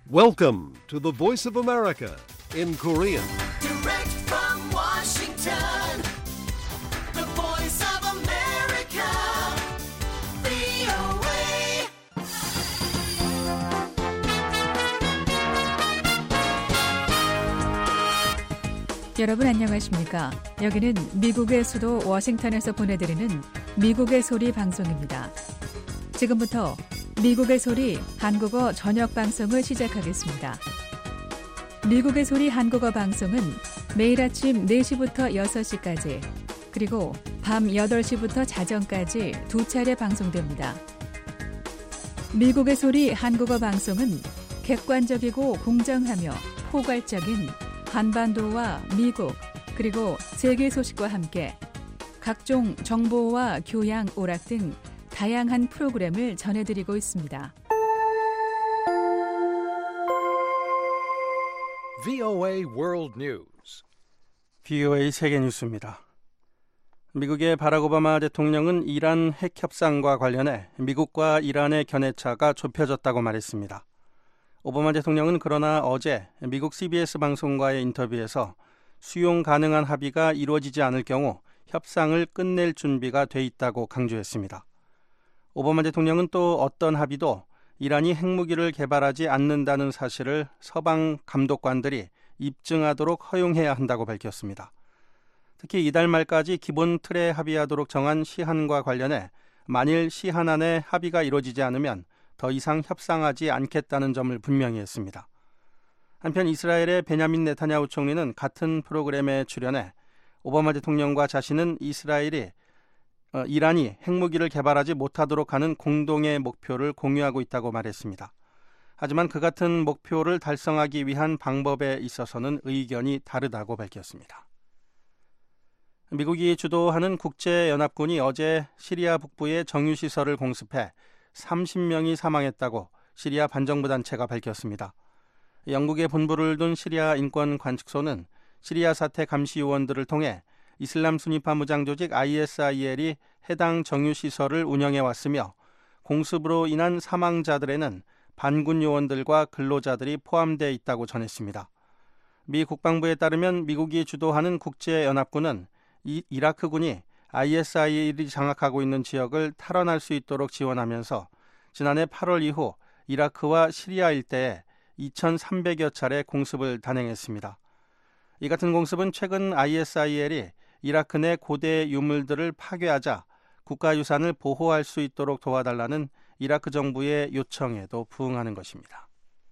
Welcome to the Voice of America in Korean. Direct from Washington, the Voice of America, VOA. 여러분 안녕하십니까? 여기는 미국의 수도 워싱턴에서 보내드리는 미국의 소리 방송입니다. 지금부터 미국의 소리 한국어 저녁 방송을 시작하겠습니다. 미국의 소리 한국어 방송은 매일 아침 4시부터 6시까지 그리고 밤 8시부터 자정까지 두 차례 방송됩니다. 미국의 소리 한국어 방송은 객관적이고 공정하며 포괄적인 한반도와 미국 그리고 세계 소식과 함께 각종 정보와 교양, 오락 등 다양한 프로그램을 전해드리고 있습니다. VOA World News. VOA 세계 뉴스입니다. 미국의 바락 오바마 대통령은 이란 핵 협상과 관련해 미국과 이란의 견해차가 좁혀졌다고 말했습니다. 오바마 대통령은 그러나 어제 미국 CBS 방송과의 인터뷰에서 수용 가능한 합의가 이루어지지 않을 경우 협상을 끝낼 준비가 돼 있다고 강조했습니다. 오바마 대통령은 또 어떤 합의도 이란이 핵무기를 개발하지 않는다는 사실을 서방 감독관들이 입증하도록 허용해야 한다고 밝혔습니다. 특히 이달 말까지 기본 틀에 합의하도록 정한 시한과 관련해 만일 시한안에 합의가 이루어지지 않으면 더 이상 협상하지 않겠다는 점을 분명히 했습니다. 한편 이스라엘의 베냐민 네타냐후 총리는 같은 프로그램에 출연해 오바마 대통령과 자신은 이란이 핵무기를 개발하지 못하도록 하는 공동의 목표를 공유하고 있다고 말했습니다. 하지만 그 같은 목표를 달성하기 위한 방법에 있어서는 의견이 다르다고 밝혔습니다. 미국이 주도하는 국제연합군이 어제 시리아 북부의 정유시설을 공습해 30명이 사망했다고 시리아 반정부 단체가 밝혔습니다. 영국의 본부를 둔 시리아 인권관측소는 시리아 사태 감시 요원들을 통해 이슬람 순위파 무장 조직 ISIL이 해당 정유시설을 운영해왔으며 공습으로 인한 사망자들에는 반군 요원들과 근로자들이 포함되어 있다고 전했습니다. 미 국방부에 따르면 미국이 주도하는 국제연합군은 이라크군이 ISIL이 장악하고 있는 지역을 탈환할 수 있도록 지원하면서 지난해 8월 이후 이라크와 시리아 일대에 2,300여 차례 공습을 단행했습니다. 이 같은 공습은 최근 ISIL이 이라크 내 고대 유물들을 파괴하자 국가유산을 보호할 수 있도록 도와달라는 이라크 정부의 요청에도 부응하는 것입니다.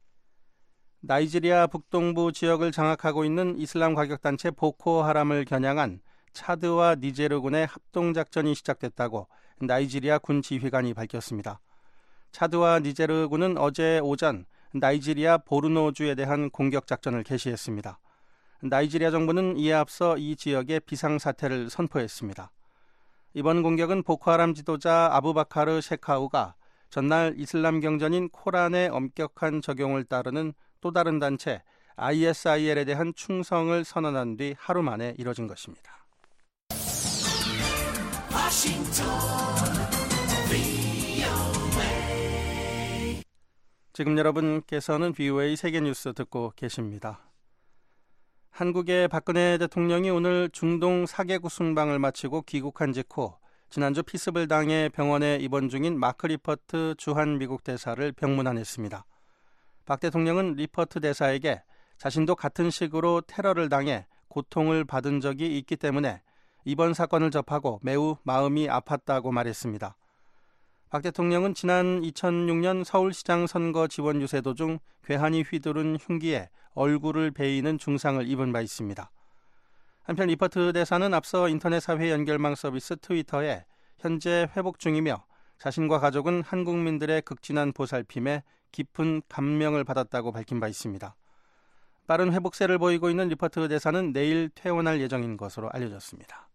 나이지리아 북동부 지역을 장악하고 있는 이슬람 과격단체 보코하람을 겨냥한 차드와 니제르군의 합동작전이 시작됐다고 나이지리아 군 지휘관이 밝혔습니다. 차드와 니제르군은 어제 오전 나이지리아 보르노주에 대한 공격작전을 개시했습니다. 나이지리아 정부는 이에 앞서 이 지역에 비상사태를 선포했습니다. 이번 공격은 보코하람 지도자 아부바카르 셰카우가 전날 이슬람 경전인 코란의 엄격한 적용을 따르는 또 다른 단체 ISIL에 대한 충성을 선언한 뒤 하루 만에 이뤄진 것입니다. 지금 여러분께서는 VOA 세계뉴스 듣고 계십니다. 한국의 박근혜 대통령이 오늘 중동 4개국 순방을 마치고 귀국한 직후 지난주 피스불당의 병원에 입원 중인 마크 리퍼트 주한 미국 대사를 병문안했습니다. 박 대통령은 리퍼트 대사에게 자신도 같은 식으로 테러를 당해 고통을 받은 적이 있기 때문에 이번 사건을 접하고 매우 마음이 아팠다고 말했습니다. 박 대통령은 지난 2006년 서울시장 선거 지원 유세 도중 괴한이 휘두른 흉기에 얼굴을 베이는 중상을 입은 바 있습니다. 한편 리퍼트 대사는 앞서 인터넷 사회 연결망 서비스 트위터에 현재 회복 중이며 자신과 가족은 한국민들의 극진한 보살핌에 깊은 감명을 받았다고 밝힌 바 있습니다. 빠른 회복세를 보이고 있는 리퍼트 대사는 내일 퇴원할 예정인 것으로 알려졌습니다.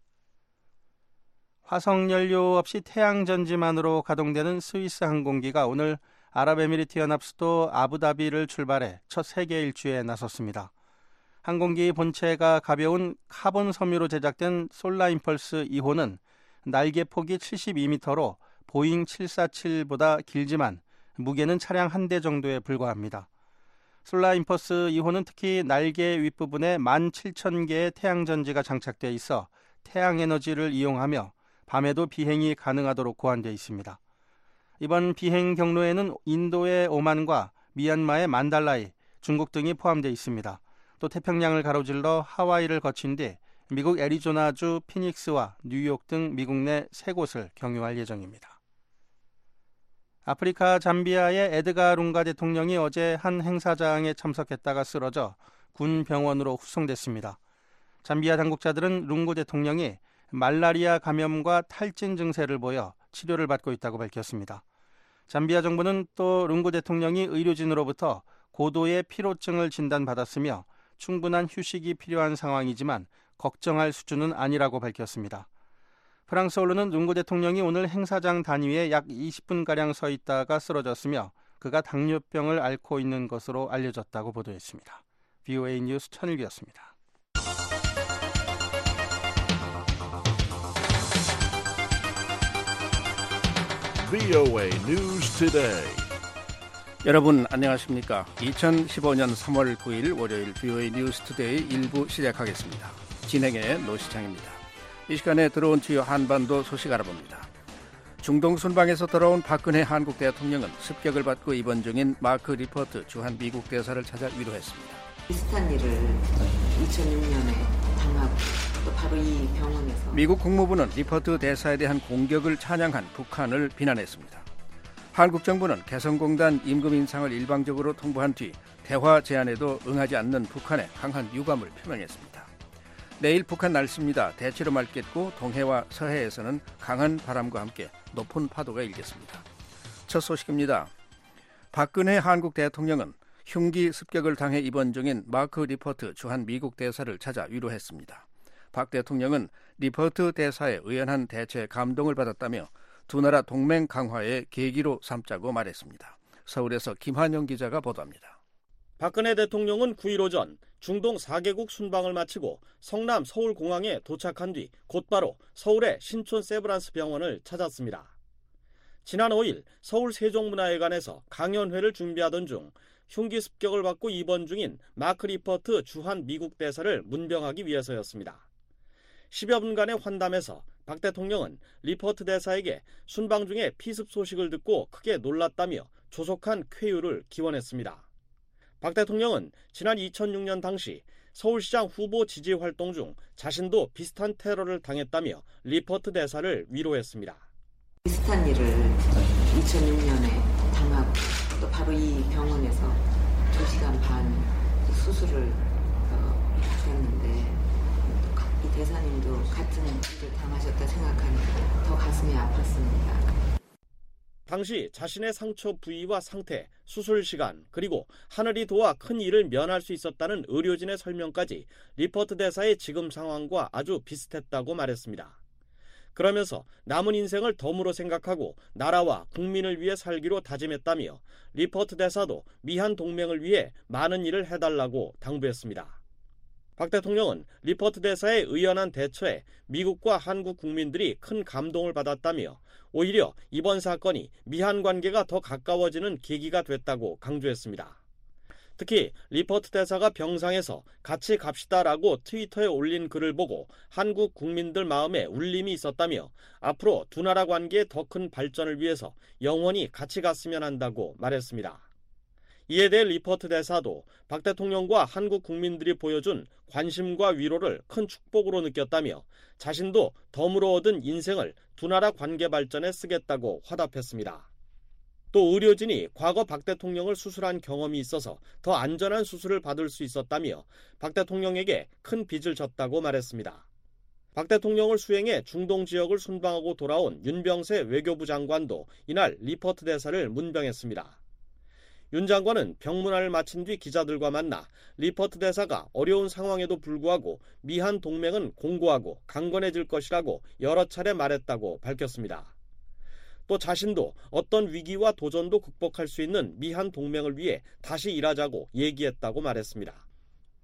화석연료 없이 태양전지만으로 가동되는 스위스 항공기가 오늘 아랍에미리트 연합 수도 아부다비를 출발해 첫 세계 일주에 나섰습니다. 항공기 본체가 가벼운 카본 섬유로 제작된 솔라임펄스 2호는 날개 폭이 72m로 보잉 747보다 길지만 무게는 차량 한 대 정도에 불과합니다. 솔라 임퍼스 2호는 특히 날개 윗부분에 17,000개의 태양전지가 장착되어 있어 태양에너지를 이용하며 밤에도 비행이 가능하도록 고안되어 있습니다. 이번 비행 경로에는 인도의 오만과 미얀마의 만달라이, 중국 등이 포함되어 있습니다. 또 태평양을 가로질러 하와이를 거친 뒤 미국 애리조나주 피닉스와 뉴욕 등 미국 내 3곳을 경유할 예정입니다. 아프리카 잠비아의 에드가 룽가 대통령이 어제 한 행사장에 참석했다가 쓰러져 군 병원으로 후송됐습니다. 잠비아 당국자들은 룽구 대통령이 말라리아 감염과 탈진 증세를 보여 치료를 받고 있다고 밝혔습니다. 잠비아 정부는 또 룽구 대통령이 의료진으로부터 고도의 피로증을 진단받았으며 충분한 휴식이 필요한 상황이지만 걱정할 수준은 아니라고 밝혔습니다. 프랑스 언론은 룽구 대통령이 오늘 행사장 단위에 약 20분가량 서 있다가 쓰러졌으며 그가 당뇨병을 앓고 있는 것으로 알려졌다고 보도했습니다. VOA 뉴스 천일기였습니다. VOA News Today. 여러분 안녕하십니까? 2015년 3월 9일 월요일 VOA 뉴스 투데이 1부 시작하겠습니다. 진행의 노시창입니다. 이 시간에 들어온 주요 한반도 소식 알아봅니다. 중동 순방에서 돌아온 박근혜 한국 대통령은 습격을 받고 입원 중인 마크 리퍼트 주한 미국 대사를 찾아 위로했습니다. 비슷한 일을 2006년에 당하고 또 바로 이 병원에서 미국 국무부는 리퍼트 대사에 대한 공격을 찬양한 북한을 비난했습니다. 한국 정부는 개성공단 임금 인상을 일방적으로 통보한 뒤 대화 제안에도 응하지 않는 북한에 강한 유감을 표명했습니다. 내일 북한 날씨입니다. 대체로 맑겠고 동해와 서해에서는 강한 바람과 함께 높은 파도가 일겠습니다. 첫 소식입니다. 박근혜 한국 대통령은 흉기 습격을 당해 입원 중인 마크 리퍼트 주한 미국 대사를 찾아 위로했습니다. 박 대통령은 리퍼트 대사의 의연한 대처에 감동을 받았다며 두 나라 동맹 강화의 계기로 삼자고 말했습니다. 서울에서 김한영 기자가 보도합니다. 박근혜 대통령은 9일 오전 중동 4개국 순방을 마치고 성남 서울공항에 도착한 뒤 곧바로 서울의 신촌 세브란스 병원을 찾았습니다. 지난 5일 서울 세종문화회관에서 강연회를 준비하던 중 흉기 습격을 받고 입원 중인 마크 리퍼트 주한 미국 대사를 문병하기 위해서였습니다. 10여 분간의 환담에서 박 대통령은 리퍼트 대사에게 순방 중에 피습 소식을 듣고 크게 놀랐다며 조속한 쾌유를 기원했습니다. 박 대통령은 지난 2006년 당시 서울시장 후보 지지 활동 중 자신도 비슷한 테러를 당했다며 리퍼트 대사를 위로했습니다. 비슷한 일을 2006년에 당하고 또 바로 이 병원에서 2시간 반 수술을 받았는데 이 대사님도 같은 일을 당하셨다 생각하니 더 가슴이 아팠습니다. 당시 자신의 상처 부위와 상태, 수술 시간, 그리고 하늘이 도와 큰 일을 면할 수 있었다는 의료진의 설명까지 리퍼트 대사의 지금 상황과 아주 비슷했다고 말했습니다. 그러면서 남은 인생을 덤으로 생각하고 나라와 국민을 위해 살기로 다짐했다며 리퍼트 대사도 미한 동맹을 위해 많은 일을 해달라고 당부했습니다. 박 대통령은 리퍼트 대사의 의연한 대처에 미국과 한국 국민들이 큰 감동을 받았다며 오히려 이번 사건이 미한 관계가 더 가까워지는 계기가 됐다고 강조했습니다. 특히 리퍼트 대사가 병상에서 같이 갑시다라고 트위터에 올린 글을 보고 한국 국민들 마음에 울림이 있었다며 앞으로 두 나라 관계의 더 큰 발전을 위해서 영원히 같이 갔으면 한다고 말했습니다. 이에 대해 리퍼트 대사도 박 대통령과 한국 국민들이 보여준 관심과 위로를 큰 축복으로 느꼈다며 자신도 덤으로 얻은 인생을 두 나라 관계 발전에 쓰겠다고 화답했습니다. 또 의료진이 과거 박 대통령을 수술한 경험이 있어서 더 안전한 수술을 받을 수 있었다며 박 대통령에게 큰 빚을 졌다고 말했습니다. 박 대통령을 수행해 중동 지역을 순방하고 돌아온 윤병세 외교부 장관도 이날 리퍼트 대사를 문병했습니다. 윤 장관은 병문안을 마친 뒤 기자들과 만나 리퍼트 대사가 어려운 상황에도 불구하고 미한 동맹은 공고하고 강건해질 것이라고 여러 차례 말했다고 밝혔습니다. 또 자신도 어떤 위기와 도전도 극복할 수 있는 미한 동맹을 위해 다시 일하자고 얘기했다고 말했습니다.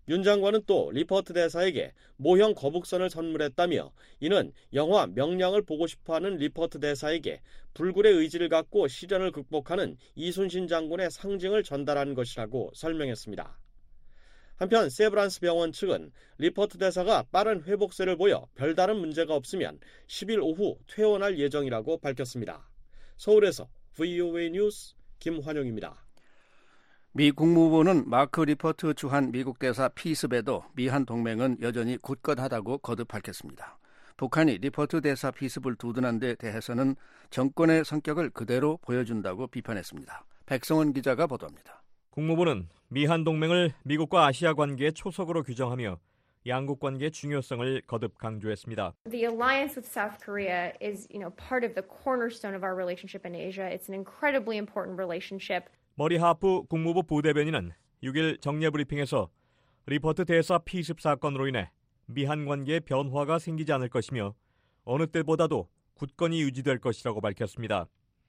윤 장관은 또 리퍼트 대사에게 모형 거북선을 선물했다며 이는 영화 명량을 보고 싶어하는 리퍼트 대사에게 불굴의 의지를 갖고 시련을 극복하는 이순신 장군의 상징을 전달한 것이라고 설명했습니다. 한편 세브란스 병원 측은 리퍼트 대사가 빠른 회복세를 보여 별다른 문제가 없으면 10일 오후 퇴원할 예정이라고 밝혔습니다. 서울에서 VOA 뉴스 김환용입니다. 미 국무부는 마크 리퍼트 주한 미국 대사 피습에도 미한 동맹은 여전히 굳건하다고 거듭 밝혔습니다. 북한이 리퍼트 대사 피습을 두둔한 데 대해서는 정권의 성격을 그대로 보여준다고 비판했습니다. 백성원 기자가 보도합니다. 국무부는 미한 동맹을 미국과 아시아 관계의 초석으로 규정하며 양국 관계의 중요성을 거듭 강조했습니다. The alliance with South Korea is, part of the cornerstone of our relationship in Asia. It's an incredibly important relationship. 머리 하프 국무부 부대변인은 6일 정례 브리핑에서 리퍼트 대사 피습 사건으로 인해 미한 관계에 변화가 생기지 않을 것이며 어느 때보다도 굳건히 유지될 것이라고 밝혔습니다.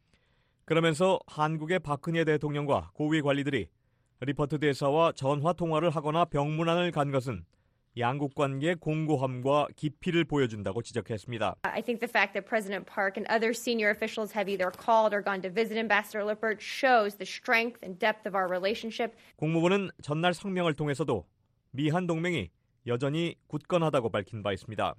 그러면서 한국의 박근혜 대통령과 고위 관리들이 리퍼트 대사와 전화 통화를 하거나 병문안을 간 것은 양국 관계의 공고함과 깊이를 보여준다고 지적했습니다. I think the fact that President Park and other senior officials have either called or gone to visit Ambassador Lippert shows the strength and depth of our relationship. 국무부는 전날 성명을 통해서도 미한 동맹이 여전히 굳건하다고 밝힌 바 있습니다.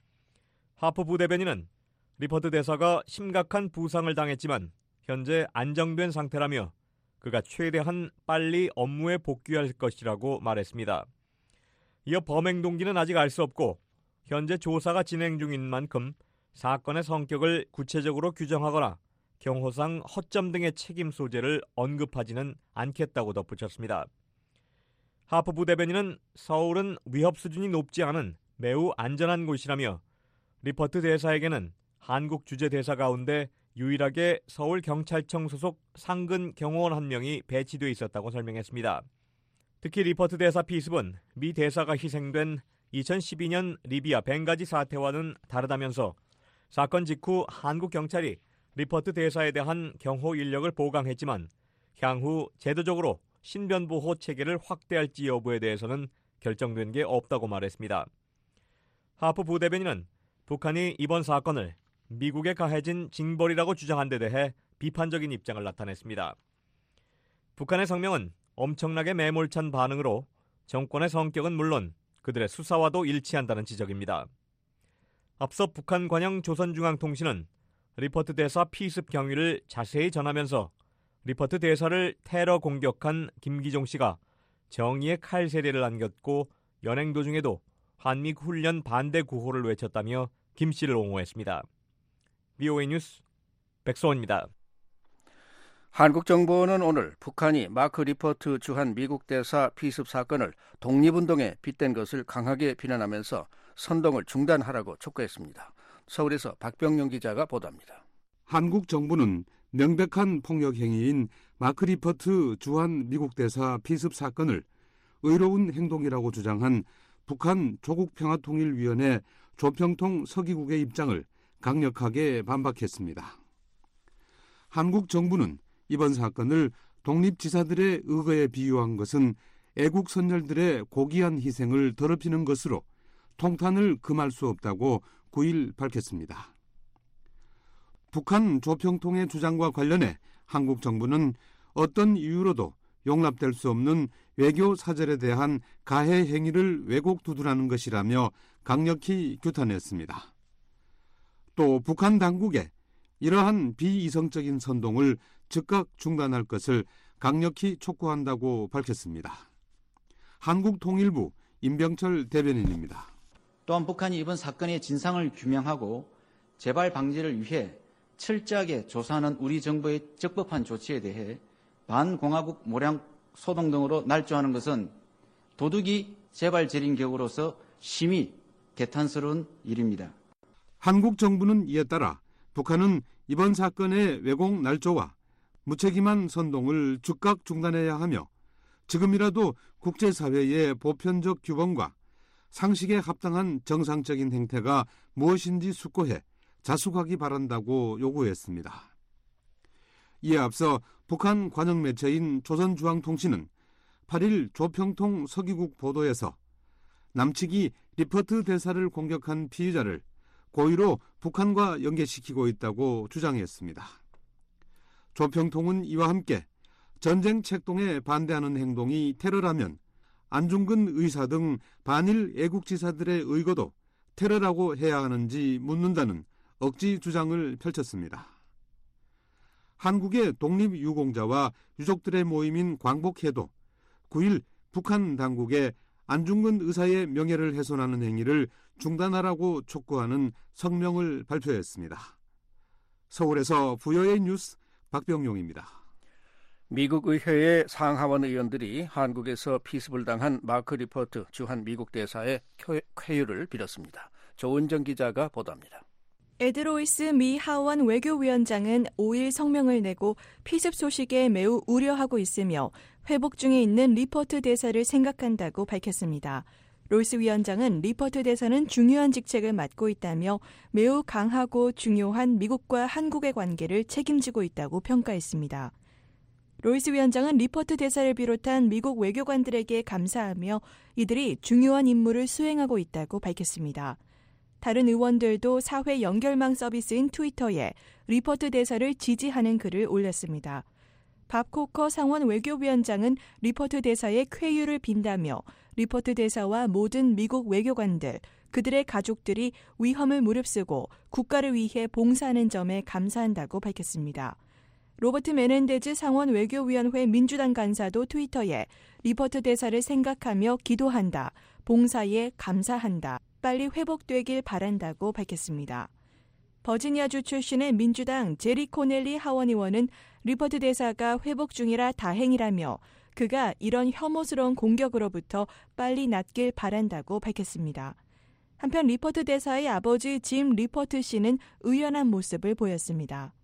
하프 부대변인은 리퍼트 대사가 심각한 부상을 당했지만 현재 안정된 상태라며 그가 최대한 빨리 업무에 복귀할 것이라고 말했습니다. 이어 범행 동기는 아직 알 수 없고 현재 조사가 진행 중인 만큼 사건의 성격을 구체적으로 규정하거나 경호상 허점 등의 책임 소재를 언급하지는 않겠다고 덧붙였습니다. 하프 부대변인은 서울은 위협 수준이 높지 않은 매우 안전한 곳이라며 리퍼트 대사에게는 한국 주재 대사 가운데 유일하게 서울경찰청 소속 상근 경호원 한 명이 배치돼 있었다고 설명했습니다. 특히 리퍼트 대사 피습은 미 대사가 희생된 2012년 리비아 벵가지 사태와는 다르다면서 사건 직후 한국 경찰이 리퍼트 대사에 대한 경호 인력을 보강했지만 향후 제도적으로 신변보호 체계를 확대할지 여부에 대해서는 결정된 게 없다고 말했습니다. 하프 부대변인은 북한이 이번 사건을 미국에 가해진 징벌이라고 주장한 데 대해 비판적인 입장을 나타냈습니다. 북한의 성명은 엄청나게 매몰찬 반응으로 정권의 성격은 물론 그들의 수사와도 일치한다는 지적입니다. 앞서 북한 관영 조선중앙통신은 리퍼트 대사 피습 경위를 자세히 전하면서 리퍼트 대사를 테러 공격한 김기종 씨가 정의의 칼 세례를 안겼고 연행 도중에도 한미 훈련 반대 구호를 외쳤다며 김 씨를 옹호했습니다. VOA 뉴스 백소원입니다. 한국 정부는 오늘 북한이 마크 리퍼트 주한 미국 대사 피습 사건을 독립운동에 빗댄 것을 강하게 비난하면서 선동을 중단하라고 촉구했습니다. 서울에서 박병용 기자가 보도합니다. 한국 정부는 명백한 폭력 행위인 마크 리퍼트 주한 미국 대사 피습 사건을 의로운 행동이라고 주장한 북한 조국평화통일위원회 조평통 서기국의 입장을 강력하게 반박했습니다. 한국 정부는 이번 사건을 독립지사들의 의거에 비유한 것은 애국 선열들의 고귀한 희생을 더럽히는 것으로 통탄을 금할 수 없다고 9일 밝혔습니다. 북한 조평통의 주장과 관련해 한국 정부는 어떤 이유로도 용납될 수 없는 외교 사절에 대한 가해 행위를 왜곡 두둔하는 것이라며 강력히 규탄했습니다. 또 북한 당국에 이러한 비이성적인 선동을 즉각 중단할 것을 강력히 촉구한다고 밝혔습니다. 한국통일부 임병철 대변인입니다. 또한 북한이 이번 사건의 진상을 규명하고 재발 방지를 위해 철저하게 조사하는 우리 정부의 적법한 조치에 대해 반공화국 모량 소동 등으로 날조하는 것은 도둑이 재발 저린 격으로서 심히 개탄스러운 일입니다. 한국 정부는 이에 따라 북한은 이번 사건의 왜곡 날조와 무책임한 선동을 즉각 중단해야 하며 지금이라도 국제사회의 보편적 규범과 상식에 합당한 정상적인 행태가 무엇인지 숙고해 자숙하기 바란다고 요구했습니다. 이에 앞서 북한 관영 매체인 조선중앙통신은 8일 조평통 서기국 보도에서 남측이 리퍼트 대사를 공격한 피의자를 고의로 북한과 연계시키고 있다고 주장했습니다. 조평통은 이와 함께 전쟁 책동에 반대하는 행동이 테러라면 안중근 의사 등 반일 애국지사들의 의거도 테러라고 해야 하는지 묻는다는 억지 주장을 펼쳤습니다. 한국의 독립유공자와 유족들의 모임인 광복회도 9일 북한 당국에 안중근 의사의 명예를 훼손하는 행위를 중단하라고 촉구하는 성명을 발표했습니다. 서울에서 부여의 뉴스 박병용입니다. 미국 의회의 상하원 의원들이 한국에서 피습을 당한 마크 리포트 주한 미국 대사의 쾌유를 빌었습니다. 조은정 기자가 보도합니다. 에드 로이스 미 하원 외교위원장은 5일 성명을 내고 피습 소식에 매우 우려하고 있으며 회복 중에 있는 리포트 대사를 생각한다고 밝혔습니다. 로이스 위원장은 리포트 대사는 중요한 직책을 맡고 있다며 매우 강하고 중요한 미국과 한국의 관계를 책임지고 있다고 평가했습니다. 로이스 위원장은 리포트 대사를 비롯한 미국 외교관들에게 감사하며 이들이 중요한 임무를 수행하고 있다고 밝혔습니다. 다른 의원들도 사회 연결망 서비스인 트위터에 리포트 대사를 지지하는 글을 올렸습니다. 밥 코커 상원 외교위원장은 리포트 대사의 쾌유를 빈다며 리포트 대사와 모든 미국 외교관들, 그들의 가족들이 위험을 무릅쓰고 국가를 위해 봉사하는 점에 감사한다고 밝혔습니다. 로버트 메넨데즈 상원 외교위원회 민주당 간사도 트위터에 리포트 대사를 생각하며 기도한다, 봉사에 감사한다, 빨리 회복되길 바란다고 밝혔습니다. 버지니아주 출신의 민주당 제리 코넬리 하원 의원은 리포트 대사가 회복 중이라 다행이라며 그가 이런 혐오스러운 공격으로부터 빨리 낫길 바란다고 밝혔습니다. 한편 리포트 대사의 아버지 짐 리포트 씨는 의연한 모습을 보였습니다.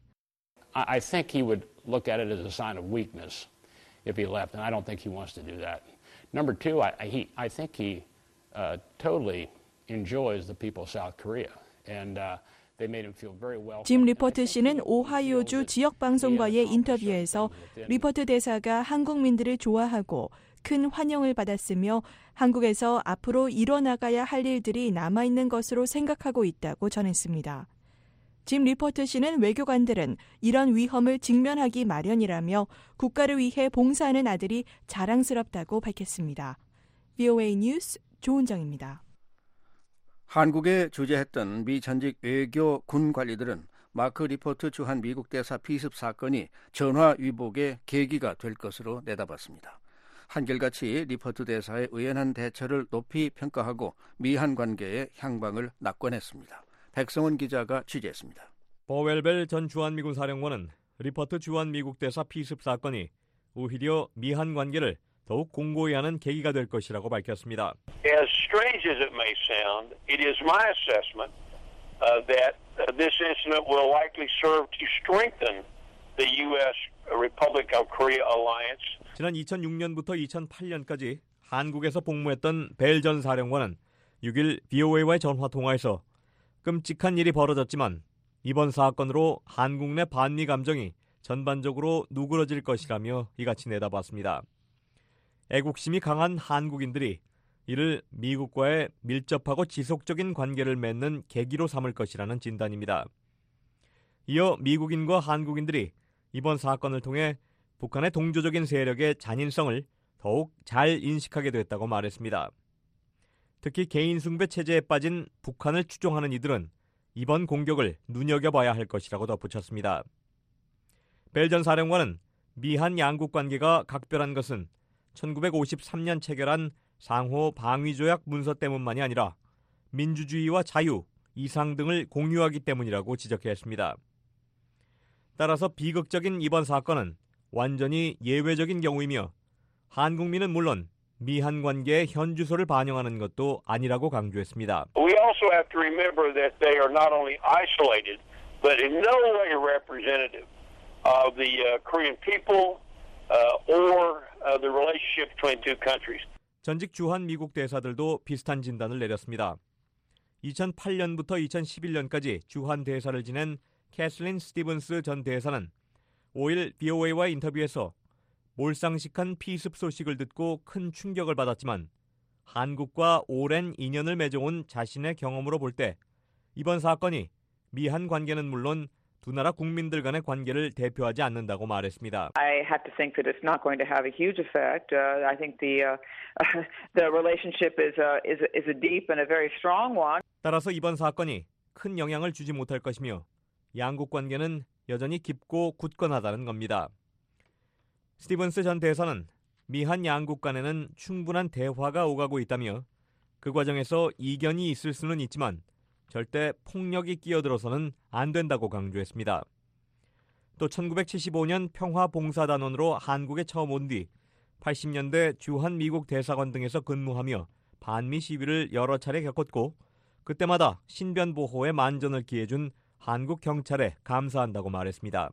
I think he would look at it as a sign of weakness if he left, and I don't think he wants to do that. Number two, I think he totally enjoys the people of South Korea, and they made him feel very welcome. 짐 리포트 씨는 오하이오주 지역 방송과의 인터뷰에서 리포트 대사가 한국민들을 좋아하고 큰 환영을 받았으며 한국에서 앞으로 이뤄나가야 할 일들이 남아있는 것으로 생각하고 있다고 전했습니다. 짐 리포트 씨는 외교관들은 이런 위험을 직면하기 마련이라며 국가를 위해 봉사하는 아들이 자랑스럽다고 밝혔습니다. VOA 뉴스 조은정입니다. 한국에 주재했던 미 전직 외교 군 관리들은 마크 리포트 주한 미국 대사 피습 사건이 전화 위복의 계기가 될 것으로 내다봤습니다. 한결같이 리포트 대사의 의연한 대처를 높이 평가하고 미한 관계의 향방을 낙관했습니다. 백성원 기자가 취재했습니다. 버웰벨 전 주한미군 사령관은 리포트 주한미국 대사 피습 사건이 오히려 미한 관계를 더욱 공고히 하는 계기가 될 것이라고 밝혔습니다. As strange as it may sound, it is my assessment that this incident will likely serve to strengthen the U.S. Republic of Korea alliance. 지난 2006년부터 2008년까지 한국에서 복무했던 벨 전 사령관은 6일 VOA와의 전화 통화에서 끔찍한 일이 벌어졌지만 이번 사건으로 한국 내 반미 감정이 전반적으로 누그러질 것이라며 이같이 내다봤습니다. 애국심이 강한 한국인들이 이를 미국과의 밀접하고 지속적인 관계를 맺는 계기로 삼을 것이라는 진단입니다. 이어 미국인과 한국인들이 이번 사건을 통해 북한의 동조적인 세력의 잔인성을 더욱 잘 인식하게 됐다고 말했습니다. 특히 개인 숭배 체제에 빠진 북한을 추종하는 이들은 이번 공격을 눈여겨봐야 할 것이라고 덧붙였습니다. 벨 전 사령관은 미한 양국 관계가 각별한 것은 1953년 체결한 상호 방위조약 문서 때문만이 아니라 민주주의와 자유, 이상 등을 공유하기 때문이라고 지적했습니다. 따라서 비극적인 이번 사건은 완전히 예외적인 경우이며 한국민은 물론 미한 관계의 현주소를 반영하는 것도 아니라고 강조했습니다. We also have to remember that they are not only isolated, but in no way representative of the Korean people or the relationship between two countries. 전직 주한 미국 대사들도 비슷한 진단을 내렸습니다. 2008년부터 2011년까지 주한 대사를 지낸 캐슬린 스티븐스 전 대사는 5일 VOA와 인터뷰에서 몰상식한 피습 소식을 듣고 큰 충격을 받았지만 한국과 오랜 인연을 맺어온 자신의 경험으로 볼 때 이번 사건이 미한 관계는 물론 두 나라 국민들 간의 관계를 대표하지 않는다고 말했습니다. I have to think that it's not going to have a huge effect. I think the relationship is a deep and a very strong one. 따라서 이번 사건이 큰 영향을 주지 못할 것이며 양국 관계는 여전히 깊고 굳건하다는 겁니다. 스티븐스 전 대사는 미한 양국 간에는 충분한 대화가 오가고 있다며 그 과정에서 이견이 있을 수는 있지만 절대 폭력이 끼어들어서는 안 된다고 강조했습니다. 또 1975년 평화봉사단원으로 한국에 처음 온 뒤 80년대 주한 미국 대사관 등에서 근무하며 반미 시위를 여러 차례 겪었고 그때마다 신변 보호에 만전을 기해준 한국 경찰에 감사한다고 말했습니다.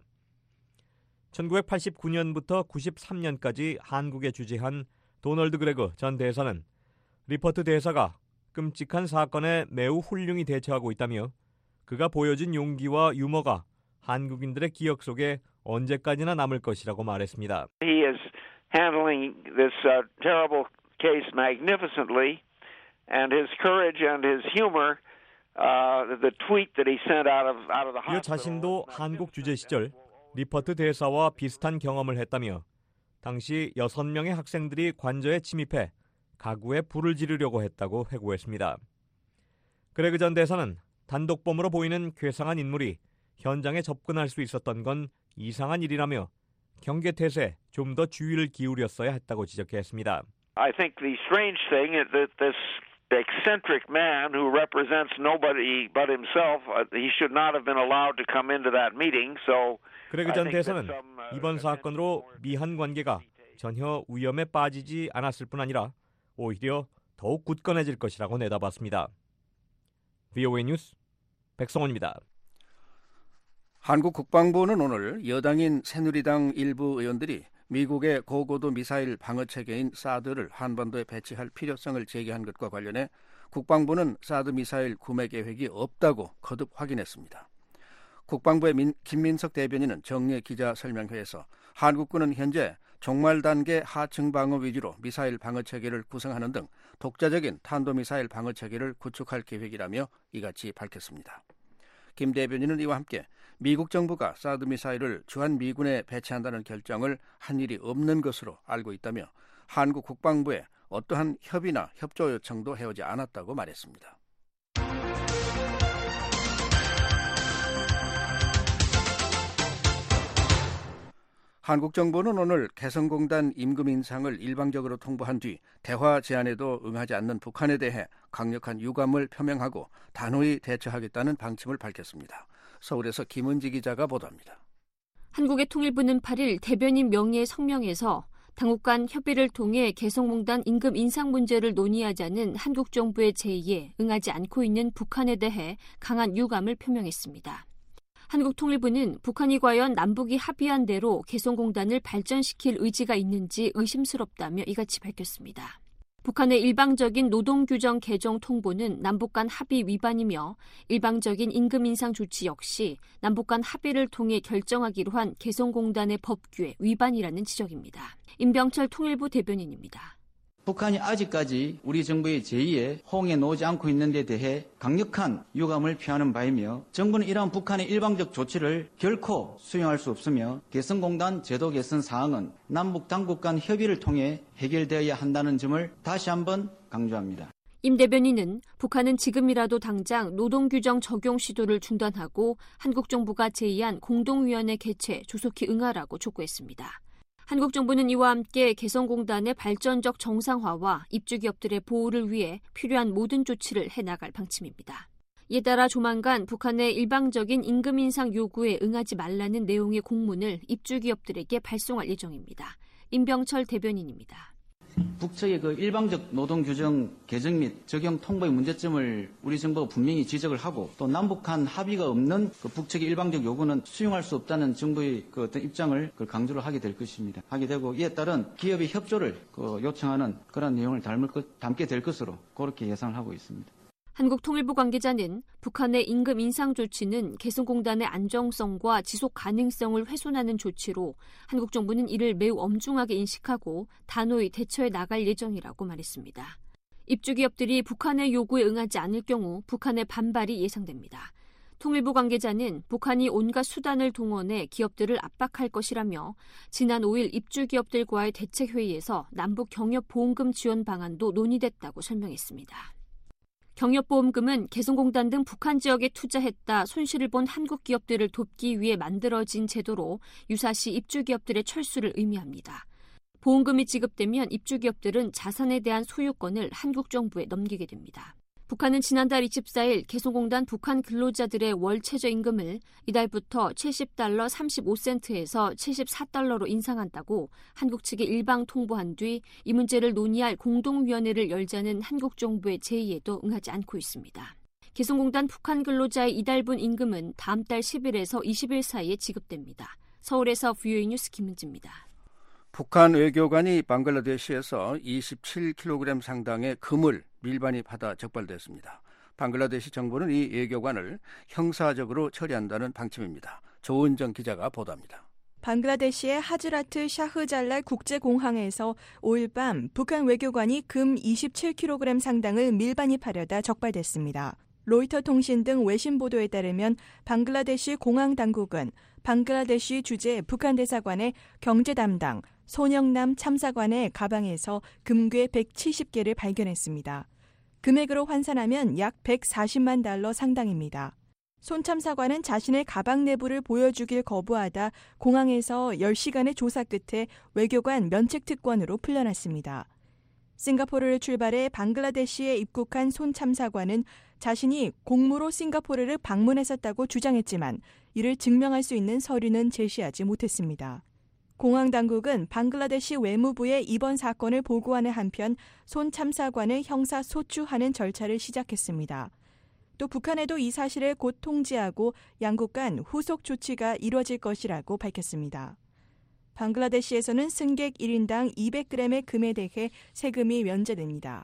1989년부터 93년까지 한국에 주재한 도널드 그레그 전 대사는 리퍼트 대사가 끔찍한 사건에 매우 훌륭히 대처하고 있다며 그가 보여준 용기와 유머가 한국인들의 기억 속에 언제까지나 남을 것이라고 말했습니다. He is handling this terrible case magnificently, and his courage and his humor, the tweet that he sent out of the hospital. 그 자신도 한국 주재 시절 리퍼트 대사와 비슷한 경험을 했다며 당시 6명의 학생들이 관저에 침입해 가구에 불을 지르려고 했다고 회고했습니다. 그레그 전 대사는 단독범으로 보이는 괴상한 인물이 현장에 접근할 수 있었던 건 이상한 일이라며 경계태세에 좀 더 주의를 기울였어야 했다고 지적했습니다. I think the strange thing is that this eccentric man who represents nobody but himself, he should not have been allowed to come into that meeting. So 그레그 전 대사는 이번 사건으로 미한 관계가 전혀 위험에 빠지지 않았을 뿐 아니라 오히려 더욱 굳건해질 것이라고 내다봤습니다. VOA 뉴스 백성원입니다. 한국 국방부는 오늘 여당인 새누리당 일부 의원들이 미국의 고고도 미사일 방어체계인 사드를 한반도에 배치할 필요성을 제기한 것과 관련해 국방부는 사드 미사일 구매 계획이 없다고 거듭 확인했습니다. 국방부의 김민석 대변인은 정례 기자 설명회에서 한국군은 현재 종말 단계 하층 방어 위주로 미사일 방어 체계를 구성하는 등 독자적인 탄도미사일 방어 체계를 구축할 계획이라며 이같이 밝혔습니다. 김 대변인은 이와 함께 미국 정부가 사드 미사일을 주한미군에 배치한다는 결정을 한 일이 없는 것으로 알고 있다며 한국 국방부에 어떠한 협의나 협조 요청도 해오지 않았다고 말했습니다. 한국 정부는 오늘 개성공단 임금 인상을 일방적으로 통보한 뒤 대화 제안에도 응하지 않는 북한에 대해 강력한 유감을 표명하고 단호히 대처하겠다는 방침을 밝혔습니다. 서울에서 김은지 기자가 보도합니다. 한국의 통일부는 8일 대변인 명의의 성명에서 당국 간 협의를 통해 개성공단 임금 인상 문제를 논의하자는 한국 정부의 제의에 응하지 않고 있는 북한에 대해 강한 유감을 표명했습니다. 한국 통일부는 북한이 과연 남북이 합의한 대로 개성공단을 발전시킬 의지가 있는지 의심스럽다며 이같이 밝혔습니다. 북한의 일방적인 노동규정 개정 통보는 남북 간 합의 위반이며 일방적인 임금 인상 조치 역시 남북 간 합의를 통해 결정하기로 한 개성공단의 법규의 위반이라는 지적입니다. 임병철 통일부 대변인입니다. 북한이 아직까지 우리 정부의 제의에 호응해 놓지 않고 있는 데 대해 강력한 유감을 표하는 바이며 정부는 이러한 북한의 일방적 조치를 결코 수용할 수 없으며 개성공단 제도 개선 사항은 남북 당국 간 협의를 통해 해결되어야 한다는 점을 다시 한번 강조합니다. 임 대변인은 북한은 지금이라도 당장 노동규정 적용 시도를 중단하고 한국 정부가 제의한 공동위원회 개최 조속히 응하라고 촉구했습니다. 한국 정부는 이와 함께 개성공단의 발전적 정상화와 입주기업들의 보호를 위해 필요한 모든 조치를 해나갈 방침입니다. 이에 따라 조만간 북한의 일방적인 임금 인상 요구에 응하지 말라는 내용의 공문을 입주기업들에게 발송할 예정입니다. 임병철 대변인입니다. 북측의 그 일방적 노동규정 개정 및 적용 통보의 문제점을 우리 정부가 분명히 지적을 하고 또 남북한 합의가 없는 그 북측의 일방적 요구는 수용할 수 없다는 정부의 그 어떤 입장을 강조를 하게 될 것입니다. 하게 되고 이에 따른 기업의 협조를 요청하는 그런 내용을 담게 될 것으로 그렇게 예상을 하고 있습니다. 한국통일부 관계자는 북한의 임금 인상 조치는 개성공단의 안정성과 지속 가능성을 훼손하는 조치로 한국 정부는 이를 매우 엄중하게 인식하고 단호히 대처해 나갈 예정이라고 말했습니다. 입주기업들이 북한의 요구에 응하지 않을 경우 북한의 반발이 예상됩니다. 통일부 관계자는 북한이 온갖 수단을 동원해 기업들을 압박할 것이라며 지난 5일 입주기업들과의 대책회의에서 남북 경협보험금 지원 방안도 논의됐다고 설명했습니다. 경협보험금은 개성공단 등 북한 지역에 투자했다 손실을 본 한국 기업들을 돕기 위해 만들어진 제도로 유사시 입주기업들의 철수를 의미합니다. 보험금이 지급되면 입주기업들은 자산에 대한 소유권을 한국 정부에 넘기게 됩니다. 북한은 지난달 24일 개성공단 북한 근로자들의 월 최저임금을 이달부터 70달러 35센트에서 74달러로 인상한다고 한국 측에 일방 통보한 뒤 이 문제를 논의할 공동위원회를 열자는 한국 정부의 제의에도 응하지 않고 있습니다. 개성공단 북한 근로자의 이달분 임금은 다음 달 10일에서 20일 사이에 지급됩니다. 서울에서 VOA 뉴스 김은지입니다. 북한 외교관이 방글라데시에서 27kg 상당의 금을 밀반입 받아 적발됐습니다. 방글라데시 정부는 이 외교관을 형사적으로 처리한다는 방침입니다. 조은정 기자가 보도합니다. 방글라데시의 하즈라트 샤흐잘랄 국제공항에서 5일 밤 북한 외교관이 금 27kg 상당을 밀반입하려다 적발됐습니다. 로이터 통신 등 외신 보도에 따르면 방글라데시 공항 당국은 방글라데시 주재 북한 대사관의 경제 담당 손영남 참사관의 가방에서 금괴 170개를 발견했습니다. 금액으로 환산하면 약 140만 달러 상당입니다. 손 참사관은 자신의 가방 내부를 보여주길 거부하다 공항에서 10시간의 조사 끝에 외교관 면책 특권으로 풀려났습니다. 싱가포르를 출발해 방글라데시에 입국한 손 참사관은 자신이 공무로 싱가포르를 방문했었다고 주장했지만 이를 증명할 수 있는 서류는 제시하지 못했습니다. 공항 당국은 방글라데시 외무부에 이번 사건을 보고하는 한편 손 참사관을 형사 소추하는 절차를 시작했습니다. 또 북한에도 이 사실을 곧 통지하고 양국 간 후속 조치가 이뤄질 것이라고 밝혔습니다. 방글라데시에서는 승객 1인당 200g의 금에 대해 세금이 면제됩니다.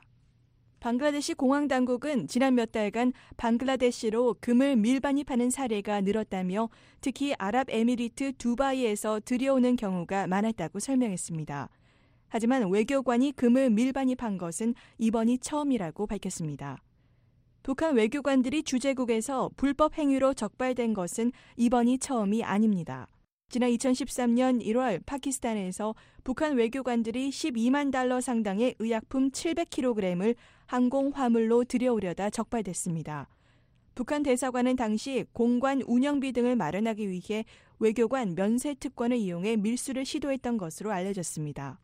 방글라데시 공항 당국은 지난 몇 달간 방글라데시로 금을 밀반입하는 사례가 늘었다며 특히 아랍에미리트 두바이에서 들여오는 경우가 많았다고 설명했습니다. 하지만 외교관이 금을 밀반입한 것은 이번이 처음이라고 밝혔습니다. 북한 외교관들이 주재국에서 불법 행위로 적발된 것은 이번이 처음이 아닙니다. 지난 2013년 1월 파키스탄에서 북한 외교관들이 12만 달러 상당의 의약품 700kg을 항공 화물로 들여오려다 적발됐습니다. 북한 대사관은 당시 공관 운영비 등을 마련하기 위해 외교관 면세 특권을 이용해 밀수를 시도했던 것으로 알려졌습니다.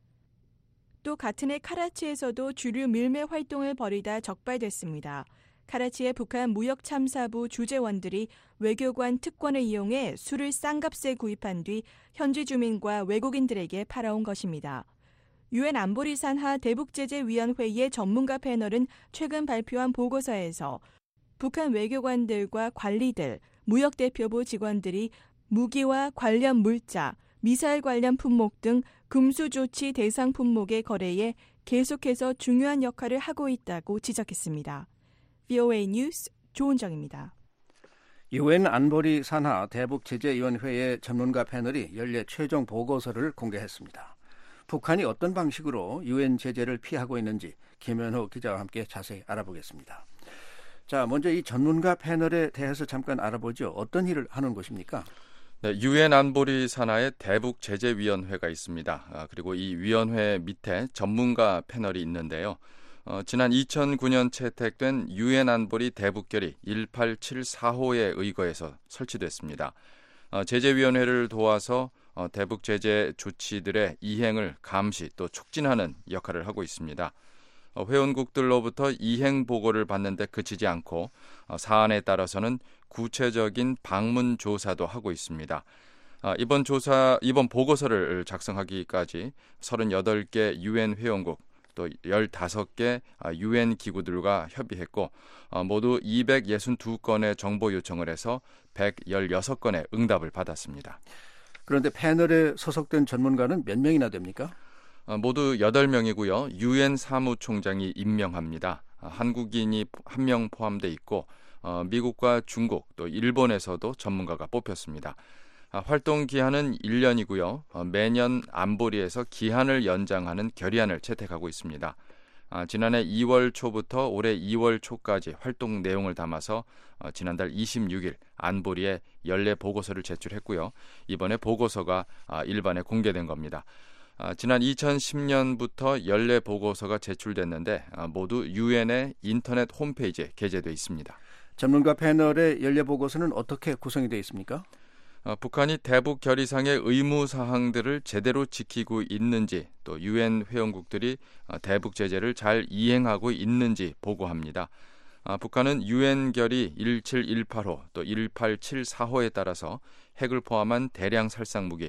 또 같은 해 카라치에서도 주류 밀매 활동을 벌이다 적발됐습니다. 카라치의 북한 무역참사부 주재원들이 외교관 특권을 이용해 술을 싼 값에 구입한 뒤 현지 주민과 외국인들에게 팔아온 것입니다. 유엔 안보리 산하 대북제재위원회의 전문가 패널은 최근 발표한 보고서에서 북한 외교관들과 관리들, 무역대표부 직원들이 무기와 관련 물자, 미사일 관련 품목 등 금수조치 대상 품목의 거래에 계속해서 중요한 역할을 하고 있다고 지적했습니다. VOA 뉴스 조은정입니다. 유엔 안보리 산하 대북제재위원회의 전문가 패널이 연례 최종 보고서를 공개했습니다. 북한이 어떤 방식으로 유엔 제재를 피하고 있는지 김현호 기자와 함께 자세히 알아보겠습니다. 자, 먼저 이 전문가 패널에 대해서 잠깐 알아보죠. 어떤 일을 하는 곳입니까? 네, 유엔 안보리 산하의 대북제재위원회가 있습니다. 그리고 이 위원회 밑에 전문가 패널이 있는데요. 지난 2009년 채택된 유엔 안보리 대북결의 1874호에 의거해서 설치됐습니다. 제재위원회를 도와서 대북 제재 조치들의 이행을 감시 또 촉진하는 역할을 하고 있습니다. 회원국들로부터 이행 보고를 받는데 그치지 않고 사안에 따라서는 구체적인 방문 조사도 하고 있습니다. 이번 보고서를 작성하기까지 38개 유엔 회원국 또 15개 유엔 기구들과 협의했고 모두 262건의 정보 요청을 해서 116건의 응답을 받았습니다. 그런데 패널에 소속된 전문가는 몇 명이나 됩니까? 모두 8명이고요. 유엔 사무총장이 임명합니다. 한국인이 한 명 포함돼 있고 미국과 중국 또 일본에서도 전문가가 뽑혔습니다. 활동 기한은 1년이고요. 매년 안보리에서 기한을 연장하는 결의안을 채택하고 있습니다. 지난해 2월 초부터 올해 2월 초까지 활동 내용을 담아서 지난달 26일 안보리에 연례 보고서를 제출했고요. 이번에 보고서가 일반에 공개된 겁니다. 지난 2010년부터 연례 보고서가 제출됐는데 모두 유엔의 인터넷 홈페이지에 게재되어 있습니다. 전문가 패널의 연례 보고서는 어떻게 구성이 되어 있습니까? 북한이 대북 결의상의 의무 사항들을 제대로 지키고 있는지 또 유엔 회원국들이 대북 제재를 잘 이행하고 있는지 보고합니다. 북한은 유엔 결의 17185 또 1874호에 따라서 핵을 포함한 대량 살상 무기,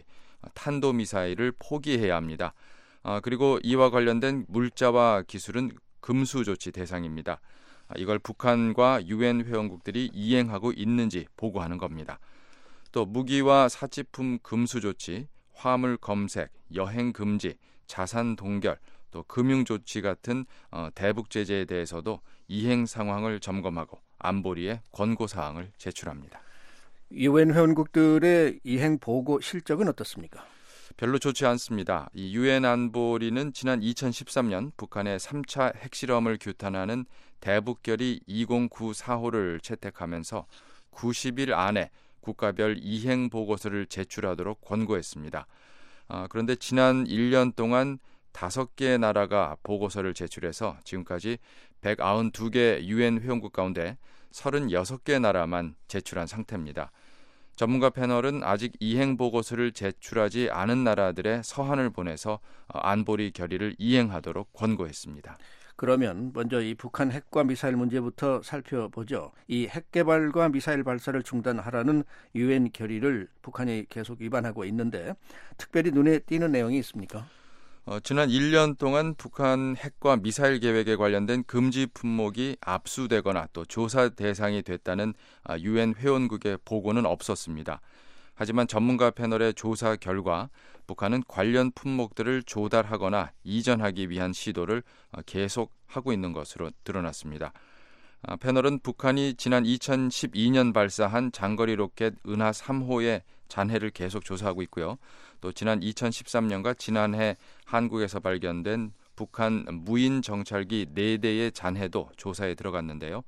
탄도미사일을 포기해야 합니다. 그리고 이와 관련된 물자와 기술은 금수 조치 대상입니다. 이걸 북한과 유엔 회원국들이 이행하고 있는지 보고하는 겁니다. 또 무기와 사치품 금수 조치, 화물 검색, 여행 금지, 자산 동결, 또 금융 조치 같은 대북 제재에 대해서도 이행 상황을 점검하고 안보리에 권고 사항을 제출합니다. 유엔 회원국들의 이행 보고 실적은 어떻습니까? 별로 좋지 않습니다. 이 유엔 안보리는 지난 2013년 북한의 3차 핵실험을 규탄하는 대북결의 2094호를 채택하면서 90일 안에 국가별 이행 보고서를 제출하도록 권고했습니다. 그런데 지난 1년 동안 5개의 나라가 보고서를 제출해서 지금까지 192개 유엔 회원국 가운데 36개 나라만 제출한 상태입니다. 전문가 패널은 아직 이행 보고서를 제출하지 않은 나라들의 서한을 보내서 안보리 결의를 이행하도록 권고했습니다. 그러면 먼저 이 북한 핵과 미사일 문제부터 살펴보죠. 이 핵 개발과 미사일 발사를 중단하라는 유엔 결의를 북한이 계속 위반하고 있는데 특별히 눈에 띄는 내용이 있습니까? 지난 1년 동안 북한 핵과 미사일 계획에 관련된 금지 품목이 압수되거나 또 조사 대상이 됐다는 유엔 회원국의 보고는 없었습니다. 하지만 전문가 패널의 조사 결과 북한은 관련 품목들을 조달하거나 이전하기 위한 시도를 계속 하고 있는 것으로 드러났습니다. 패널은 북한이 지난 2012년 발사한 장거리 로켓 은하 3호의 잔해를 계속 조사하고 있고요. 또 지난 2013년과 지난해 한국에서 발견된 북한 무인 정찰기 4대의 잔해도 조사에 들어갔는데요.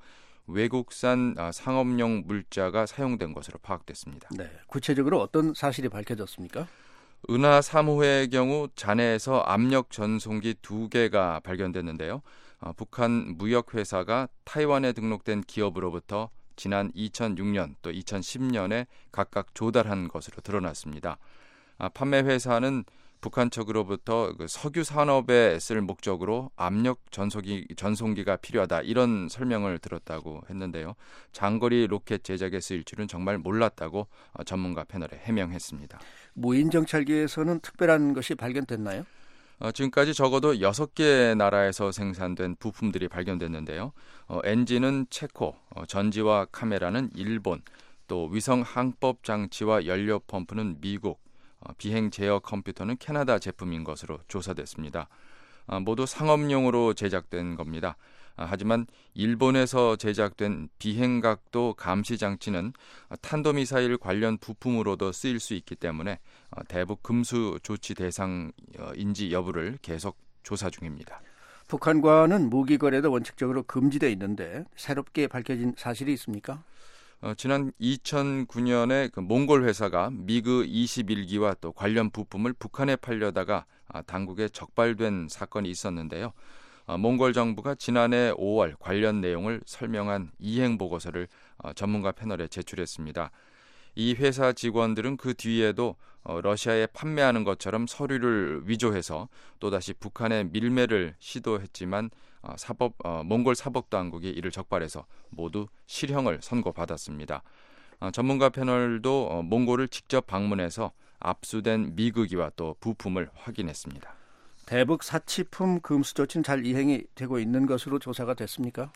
외국산 상업용 물자가 사용된 것으로 파악됐습니다. 네, 구체적으로 어떤 사실이 밝혀졌습니까? 은하 3호의 경우 잔해에서 압력 전송기 2개가 발견됐는데요. 북한 무역회사가 타이완에 등록된 기업으로부터 지난 2006년 또 2010년에 각각 조달한 것으로 드러났습니다. 판매 회사는 북한 측으로부터 석유 산업에 쓸 목적으로 압력 전송기가 필요하다 이런 설명을 들었다고 했는데요. 장거리 로켓 제작에 쓰일 줄은 정말 몰랐다고 전문가 패널에 해명했습니다. 무인 정찰기에서는 특별한 것이 발견됐나요? 지금까지 적어도 6개 나라에서 생산된 부품들이 발견됐는데요. 엔진은 체코, 전지와 카메라는 일본, 또 위성 항법 장치와 연료 펌프는 미국, 비행 제어 컴퓨터는 캐나다 제품인 것으로 조사됐습니다. 모두 상업용으로 제작된 겁니다. 하지만 일본에서 제작된 비행각도 감시 장치는 탄도미사일 관련 부품으로도 쓰일 수 있기 때문에 대북 금수 조치 대상인지 여부를 계속 조사 중입니다. 북한과는 무기 거래도 원칙적으로 금지되어 있는데 새롭게 밝혀진 사실이 있습니까? 지난 2009년에 몽골 회사가 미그 21기와 또 관련 부품을 북한에 팔려다가 당국에 적발된 사건이 있었는데요. 몽골 정부가 지난해 5월 관련 내용을 설명한 이행 보고서를 전문가 패널에 제출했습니다. 이 회사 직원들은 그 뒤에도 러시아에 판매하는 것처럼 서류를 위조해서 또다시 북한에 밀매를 시도했지만 몽골 사법당국이 이를 적발해서 모두 실형을 선고받았습니다. 전문가 패널도 몽골을 직접 방문해서 압수된 미그기와 또 부품을 확인했습니다. 대북 사치품 금수 조치는 잘 이행이 되고 있는 것으로 조사가 됐습니까?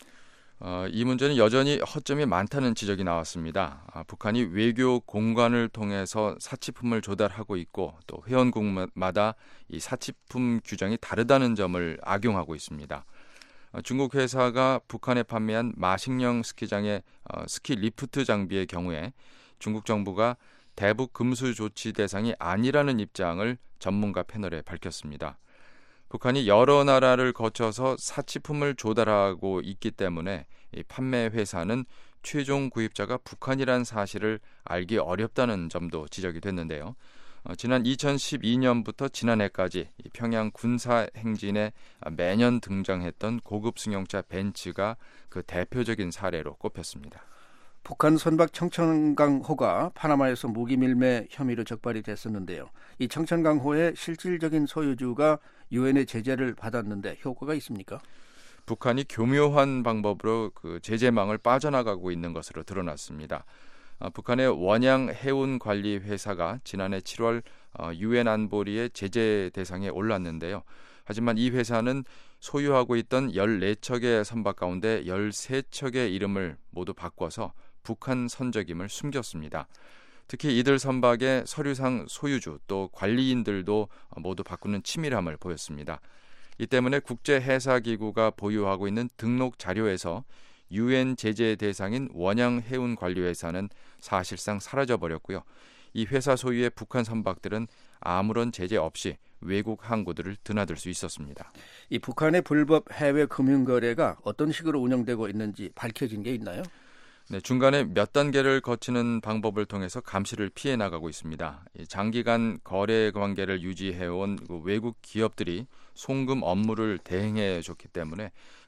이 문제는 여전히 허점이 많다는 지적이 나왔습니다. 북한이 외교 공관을 통해서 사치품을 조달하고 있고 또 회원국마다 이 사치품 규정이 다르다는 점을 악용하고 있습니다. 중국 회사가 북한에 판매한 마식령 스키장의 스키 리프트 장비의 경우에 중국 정부가 대북 금수 조치 대상이 아니라는 입장을 전문가 패널에 밝혔습니다. 북한이 여러 나라를 거쳐서 사치품을 조달하고 있기 때문에 이 판매 회사는 최종 구입자가 북한이란 사실을 알기 어렵다는 점도 지적이 됐는데요. 지난 2012년부터 지난해까지 평양 군사 행진에 매년 등장했던 고급 승용차 벤츠가 그 대표적인 사례로 꼽혔습니다. 북한 선박 청천강호가 파나마에서 무기 밀매 혐의로 적발이 됐었는데요. 이 청천강호의 실질적인 소유주가 유엔의 제재를 받았는데 효과가 있습니까? 북한이 교묘한 방법으로 그 제재망을 빠져나가고 있는 것으로 드러났습니다. 북한의 원양 해운관리회사가 지난해 7월 유엔 안보리의 제재 대상에 올랐는데요. 하지만 이 회사는 소유하고 있던 14척의 선박 가운데 13척의 이름을 모두 바꿔서 북한 선적임을 숨겼습니다. 특히 이들 선박의 서류상 소유주 또 관리인들도 모두 바꾸는 치밀함을 보였습니다. 이 때문에 국제해사기구가 보유하고 있는 등록 자료에서 유엔 제재 대상인 원양해운관리회사는 사실상 사라져버렸고요. 이 회사 소유의 북한 선박들은 아무런 제재 없이 외국 항구들을 드나들 수 있었습니다. 이 북한의 불법 해외 금융거래가 어떤 식으로 운영되고 있는지 밝혀진 게 있나요? 네, 중간에 몇 단계를 거치는 방법을 통해서 감시를 피해 나가고 있습니다. 장기간 거래 관계를 유지해온 외국 기업들이 송금 업무를 대행해 줬기 때문에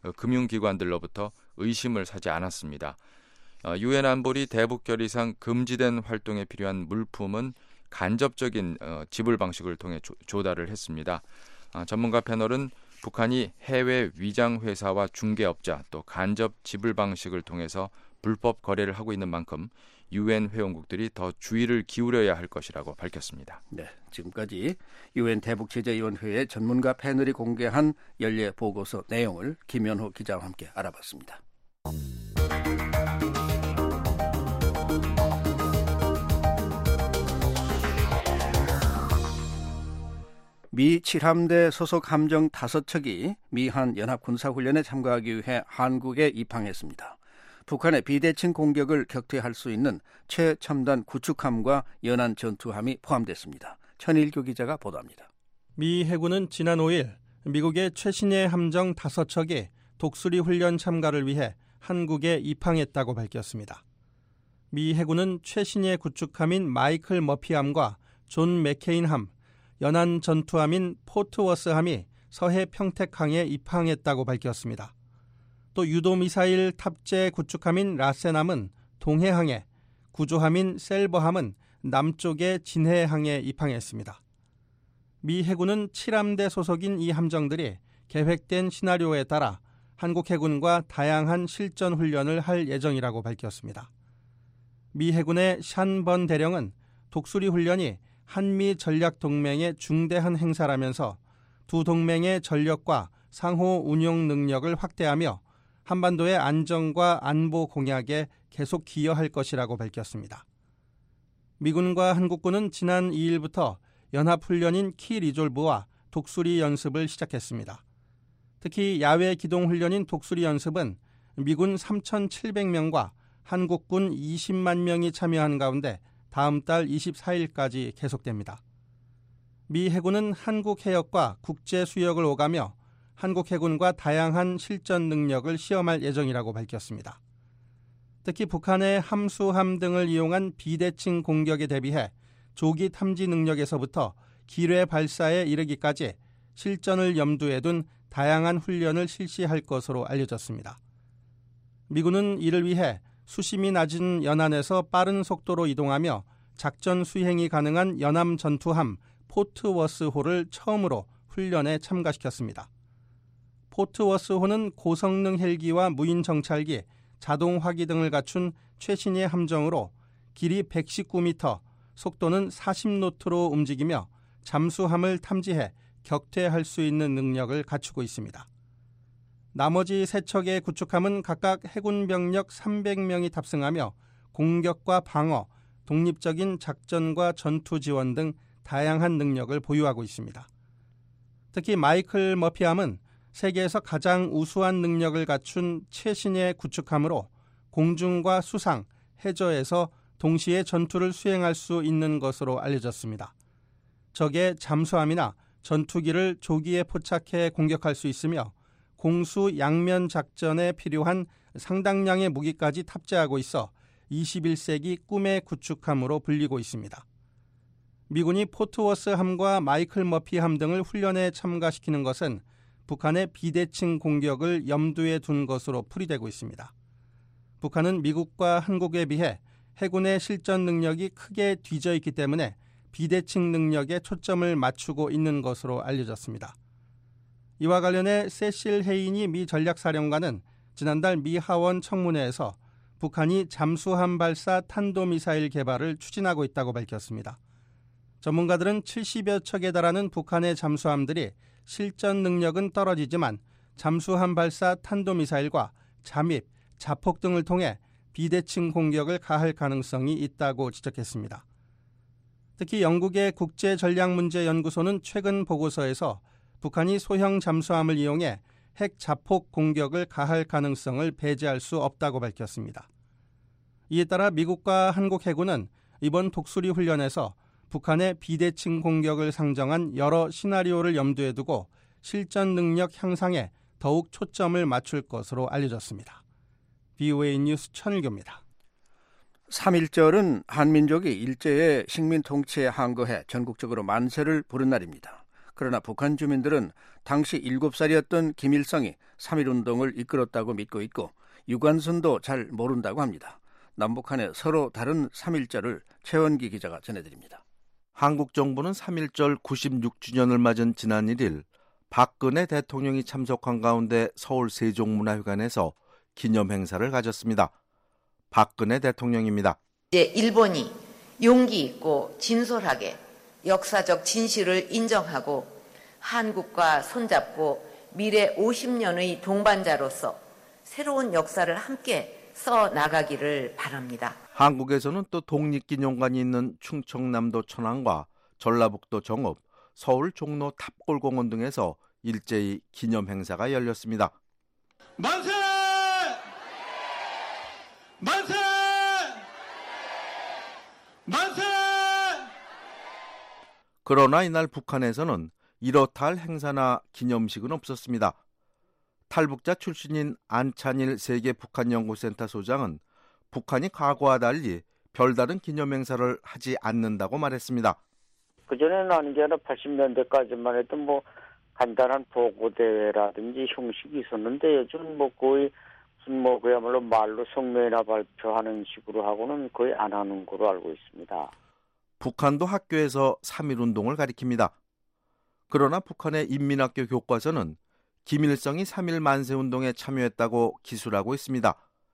금융기관들로부터 의심을 사지 않았습니다. 유엔 안보리 대북 결의상 금지된 활동에 필요한 물품은 간접적인 지불 방식을 통해 조달을 했습니다. 전문가 패널은 북한이 해외 위장 회사와 중개업자 또 간접 지불 방식을 통해서 불법 거래를 하고 있는 만큼 유엔 회원국들이 더 주의를 기울여야 할 것이라고 밝혔습니다. 네, 지금까지 유엔 대북제재위원회의 전문가 패널이 공개한 연례 보고서 내용을 김연호 기자와 함께 알아봤습니다. 미 7함대 소속 함정 5척이 미한 연합군사훈련에 참가하기 위해 한국에 입항했습니다. 북한의 비대칭 공격을 격퇴할 수 있는 최첨단 구축함과 연안 전투함이 포함됐습니다. 천일교 기자가 보도합니다. 미 해군은 지난 5일 미국의 최신의 함정 5척이 독수리 훈련 참가를 위해 한국에 입항했다고 밝혔습니다. 미 해군은 최신의 구축함인 마이클 머피함과 존 맥케인함, 연안 전투함인 포트워스함이 서해 평택항에 입항했다고 밝혔습니다. 또 유도미사일 탑재 구축함인 라세남은 동해항에, 구조함인 셀버함은 남쪽의 진해항에 입항했습니다. 미 해군은 7함대 소속인 이 함정들이 계획된 시나리오에 따라 한국 해군과 다양한 실전 훈련을 할 예정이라고 밝혔습니다. 미 해군의 샨번 대령은 독수리 훈련이 한미 전략 동맹의 중대한 행사라면서 두 동맹의 전력과 상호 운용 능력을 확대하며 한반도의 안정과 안보 공약에 계속 기여할 것이라고 밝혔습니다. 미군과 한국군은 지난 2일부터 연합훈련인 키리졸브와 독수리 연습을 시작했습니다. 특히 야외 기동훈련인 독수리 연습은 미군 3,700명과 한국군 20만 명이 참여한 가운데 다음 달 24일까지 계속됩니다. 미 해군은 한국 해역과 국제 수역을 오가며 한국 해군과 다양한 실전 능력을 시험할 예정이라고 밝혔습니다. 특히 북한의 함수함 등을 이용한 비대칭 공격에 대비해 조기 탐지 능력에서부터 기뢰 발사에 이르기까지 실전을 염두에 둔 다양한 훈련을 실시할 것으로 알려졌습니다. 미군은 이를 위해 수심이 낮은 연안에서 빠른 속도로 이동하며 작전 수행이 가능한 연함 전투함 포트워스호를 처음으로 훈련에 참가시켰습니다. 포트워스호는 고성능 헬기와 무인 정찰기, 자동 화기 등을 갖춘 최신의 함정으로 길이 119m, 속도는 40노트로 움직이며 잠수함을 탐지해 격퇴할 수 있는 능력을 갖추고 있습니다. 나머지 3척의 구축함은 각각 해군 병력 300명이 탑승하며 공격과 방어, 독립적인 작전과 전투 지원 등 다양한 능력을 보유하고 있습니다. 특히 마이클 머피함은 세계에서 가장 우수한 능력을 갖춘 최신의 구축함으로 공중과 수상, 해저에서 동시에 전투를 수행할 수 있는 것으로 알려졌습니다. 적의 잠수함이나 전투기를 조기에 포착해 공격할 수 있으며 공수 양면 작전에 필요한 상당량의 무기까지 탑재하고 있어 21세기 꿈의 구축함으로 불리고 있습니다. 미군이 포트워스 함과 마이클 머피 함 등을 훈련에 참가시키는 것은 북한의 비대칭 공격을 염두에 둔 것으로 풀이되고 있습니다. 북한은 미국과 한국에 비해 해군의 실전 능력이 크게 뒤져 있기 때문에 비대칭 능력에 초점을 맞추고 있는 것으로 알려졌습니다. 이와 관련해 세실 헤이니 미 전략사령관은 지난달 미 하원 청문회에서 북한이 잠수함 발사 탄도미사일 개발을 추진하고 있다고 밝혔습니다. 전문가들은 70여 척에 달하는 북한의 잠수함들이 실전 능력은 떨어지지만 잠수함 발사 탄도미사일과 잠입, 자폭 등을 통해 비대칭 공격을 가할 가능성이 있다고 지적했습니다. 특히 영국의 국제전략문제연구소는 최근 보고서에서 북한이 소형 잠수함을 이용해 핵 자폭 공격을 가할 가능성을 배제할 수 없다고 밝혔습니다. 이에 따라 미국과 한국 해군은 이번 독수리 훈련에서 북한의 비대칭 공격을 상정한 여러 시나리오를 염두에 두고 실전 능력 향상에 더욱 초점을 맞출 것으로 알려졌습니다. VOA 뉴스 천일교입니다. 3.1절은 한민족이 일제의 식민 통치에 항거해 전국적으로 만세를 부른 날입니다. 그러나 북한 주민들은 당시 7살이었던 김일성이 3.1운동을 이끌었다고 믿고 있고 유관순도 잘 모른다고 합니다. 남북한의 서로 다른 3.1절을 최원기 기자가 전해드립니다. 한국 정부는 3.1절 96주년을 맞은 지난 1일 박근혜 대통령이 참석한 가운데 서울 세종문화회관에서 기념 행사를 가졌습니다. 박근혜 대통령입니다. 일본이 용기 있고 진솔하게 역사적 진실을 인정하고 한국과 손잡고 미래 50년의 동반자로서 새로운 역사를 함께 써나가기를 바랍니다. 한국에서는 또 독립기념관이 있는 충청남도 천안과 전라북도 정읍, 서울 종로 탑골공원 등에서 일제히 기념 행사가 열렸습니다. 만세! 만세! 만세! 그러나 이날 북한에서는 이렇다 할 행사나 기념식은 없었습니다. 탈북자 출신인 안찬일 세계북한연구센터 소장은 북한이 과거와 달리 별다른 기념 행사를 하지 않는다고 말했습니다. 그전에는 아닌 게 아니라 80년대까지만 해도 뭐 간단한 보고대회라든지 형식이 있었는데 요즘 뭐 거의 무슨 뭐 그야말로 말로 성명이나 발표하는 식으로 하고는 거의 안 하는 걸로 알고 있습니다. 북한도 학교에서 3.1운동을 가리킵니다. 그러나 북한의 인민학교 교과서는 김일성이 3.1 만세운동에 참여했다고 기술하고 있습니다.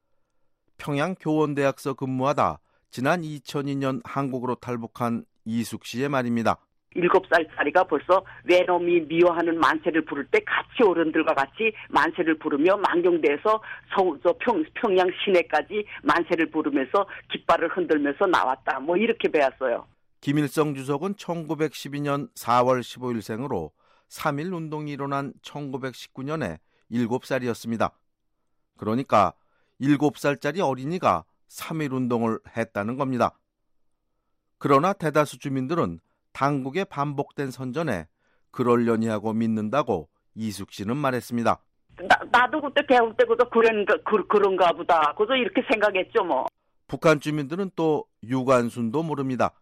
평양 교원대학서 근무하다 지난 2002년 한국으로 탈북한 이숙 씨의 말입니다. 7살짜리가 벌써 외놈이 미워하는 만세를 부를 때 같이 어른들과 같이 만세를 부르며 만경대에서 평양 시내까지 만세를 부르면서 깃발을 흔들면서 나왔다. 뭐 이렇게 배웠어요. 김일성 주석은 1912년 4월 15일생으로 3.1 운동이 일어난 1919년에 7살이었습니다. 그러니까 7살짜리 어린이가 3.1 운동을 했다는 겁니다. 그러나 대다수 주민들은 당국의 반복된 선전에 그러려니 하고 믿는다고 이숙 씨는 말했습니다. 나도 그때 배울 때 그런가 보다. 그래서 이렇게 생각했죠 뭐. 북한 주민들은 또 유관순도 모릅니다.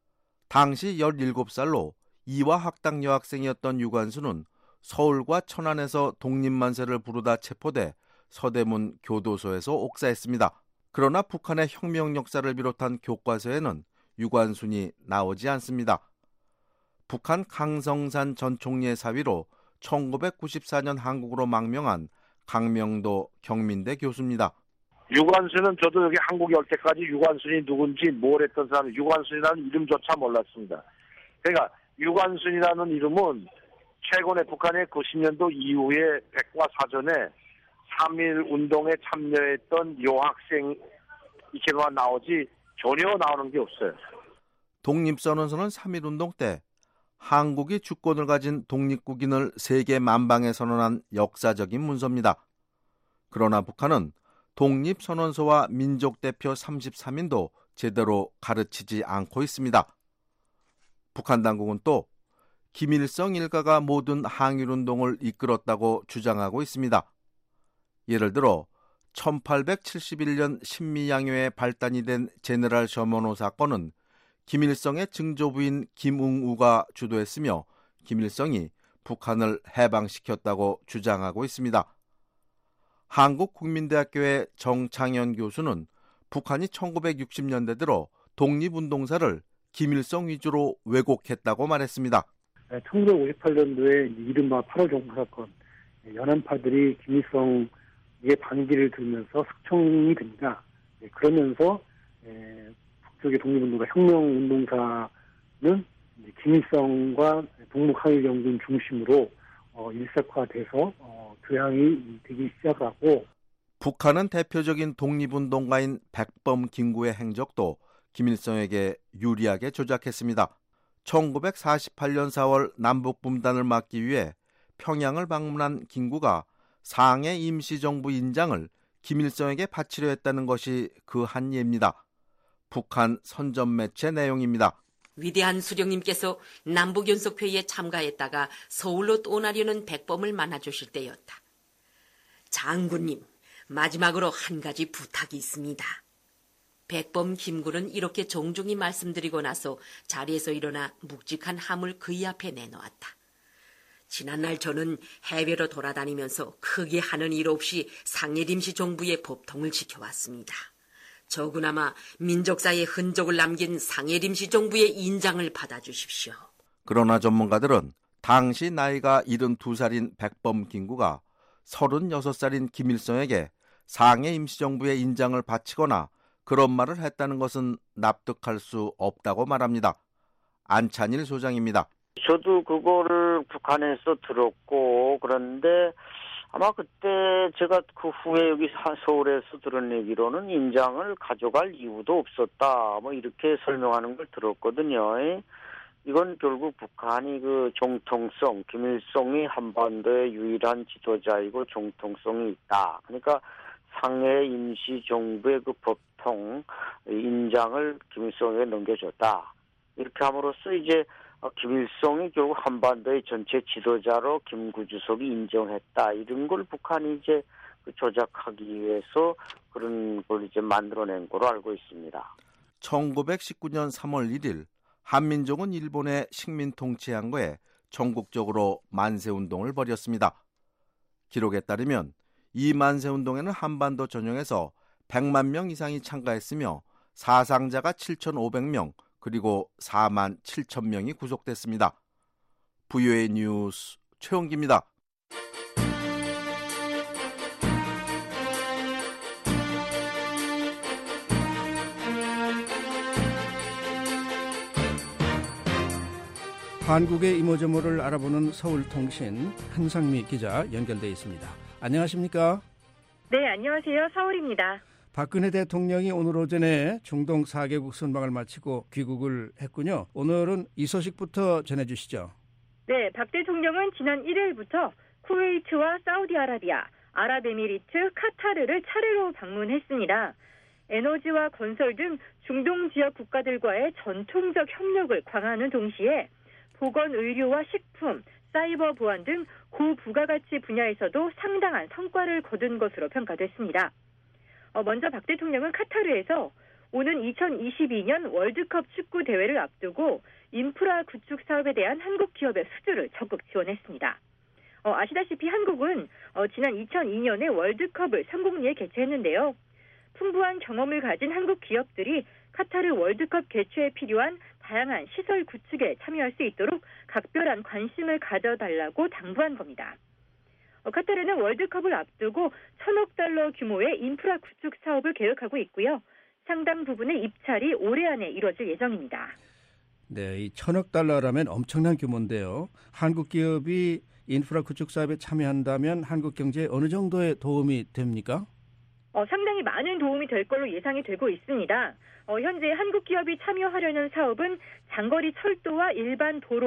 당시 17살로 이화 학당 여학생이었던 유관순은 서울과 천안에서 독립만세를 부르다 체포돼 서대문 교도소에서 옥사했습니다. 그러나 북한의 혁명 역사를 비롯한 교과서에는 유관순이 나오지 않습니다. 북한 강성산 전 총리의 사위로 1994년 한국으로 망명한 강명도 경민대 교수입니다. 유관순은 저도 여기 한국에 올 때까지 유관순이 누군지 뭘 했던 사람, 유관순이라는 이름조차 몰랐습니다. 그러니까 유관순이라는 이름은 최근에 북한의 90년도 이후에 백과사전에 3.1 운동에 참여했던 여학생 이렇게만 나오지 전혀 나오는 게 없어요. 독립선언서는 3.1 운동 때 한국이 주권을 가진 독립국인을 세계 만방에 선언한 역사적인 문서입니다. 그러나 북한은 독립선언서와 민족대표 33인도 제대로 가르치지 않고 있습니다. 북한 당국은 또 김일성 일가가 모든 항일운동을 이끌었다고 주장하고 있습니다. 예를 들어 1871년 신미양요에 발단이 된 제네랄 셔먼호 사건은 김일성의 증조부인 김응우가 주도했으며 김일성이 북한을 해방시켰다고 주장하고 있습니다. 한국국민대학교의 정창현 교수는 북한이 1960년대 들어 독립운동사를 김일성 위주로 왜곡했다고 말했습니다. 1958년도에 이른바 8월 종북사건, 연안파들이 김일성의 반기를 들면서 석청이 됩니다. 그러면서 북쪽의 독립운동가 혁명운동사는 김일성과 동북한일연군 중심으로 일색화돼서 교양이 되기 시작하고, 북한은 대표적인 독립운동가인 백범 김구의 행적도 김일성에게 유리하게 조작했습니다. 1948년 4월 남북분단을 막기 위해 평양을 방문한 김구가 상해 임시정부 인장을 김일성에게 바치려 했다는 것이 그 한 예입니다. 북한 선전 매체 내용입니다. 위대한 수령님께서 남북연석회의에 참가했다가 서울로 떠나려는 백범을 만나주실 때였다. 장군님, 마지막으로 한 가지 부탁이 있습니다. 백범 김구는 이렇게 정중히 말씀드리고 나서 자리에서 일어나 묵직한 함을 그의 앞에 내놓았다. 지난날 저는 해외로 돌아다니면서 크게 하는 일 없이 상해림시 정부의 법통을 지켜왔습니다. 저그나마 민족사의 흔적을 남긴 상해림시 정부의 인장을 받아주십시오. 그러나 전문가들은 당시 나이가 72살인 백범 김구가 36살인 김일성에게 상해 임시정부의 인장을 바치거나 그런 말을 했다는 것은 납득할 수 없다고 말합니다. 안찬일 소장입니다. 저도 그거를 북한에서 들었고, 그런데 아마 그때 제가 그 후에 여기 서울에서 들은 얘기로는 인장을 가져갈 이유도 없었다, 뭐 이렇게 설명하는 걸 들었거든요. 이건 결국 북한이 그 정통성, 김일성이 한반도의 유일한 지도자이고 정통성이 있다. 그러니까 상해 임시정부의 그 법통 인장을 김일성에게 넘겨줬다. 이렇게 함으로써 이제 김일성이 결국 한반도의 전체 지도자로 김구 주석이 인정했다. 이런 걸 북한이 이제 조작하기 위해서 그런 걸 이제 만들어낸 거로 알고 있습니다. 1919년 3월 1일 한민족은 일본의 식민 통치한 거에 전국적으로 만세운동을 벌였습니다. 기록에 따르면 이 만세운동에는 한반도 전역에서 100만 명 이상이 참가했으며 사상자가 7,500명, 그리고 4만 7천 명이 구속됐습니다. VOA 뉴스 최홍기입니다. 한국의 이모저모를 알아보는 서울통신 한상미 기자 연결돼 있습니다. 안녕하십니까? 네, 안녕하세요. 서울입니다. 박근혜 대통령이 오늘 오전에 중동 4개국 순방을 마치고 귀국을 했군요. 오늘은 이 소식부터 전해주시죠. 네, 박 대통령은 지난 1일부터 쿠웨이트와 사우디아라비아, 아랍에미리트, 카타르를 차례로 방문했습니다. 에너지와 건설 등 중동 지역 국가들과의 전통적 협력을 강화하는 동시에 보건, 의료와 식품, 사이버 보안 등 고부가가치 분야에서도 상당한 성과를 거둔 것으로 평가됐습니다. 먼저 박 대통령은 카타르에서 오는 2022년 월드컵 축구 대회를 앞두고 인프라 구축 사업에 대한 한국 기업의 수주를 적극 지원했습니다. 아시다시피 한국은 지난 2002년에 월드컵을 성공리에 개최했는데요. 풍부한 경험을 가진 한국 기업들이 카타르 월드컵 개최에 필요한 다양한 시설 구축에 참여할 수 있도록 각별한 관심을 가져달라고 당부한 겁니다. 카타르는 월드컵을 앞두고 1,000억 달러 규모의 인프라 구축 사업을 계획하고 있고요. 상당 부분의 입찰이 올해 안에 이뤄질 예정입니다. 네, 이 1,000억 달러라면 엄청난 규모인데요. 한국 기업이 인프라 구축 사업에 참여한다면 한국 경제에 어느 정도의 도움이 됩니까? 상당히 많은 도움이 될 걸로 예상이 되고 있습니다. 현재 한국 기업이 참여하려는 사업은 장거리 철도와 일반 도로,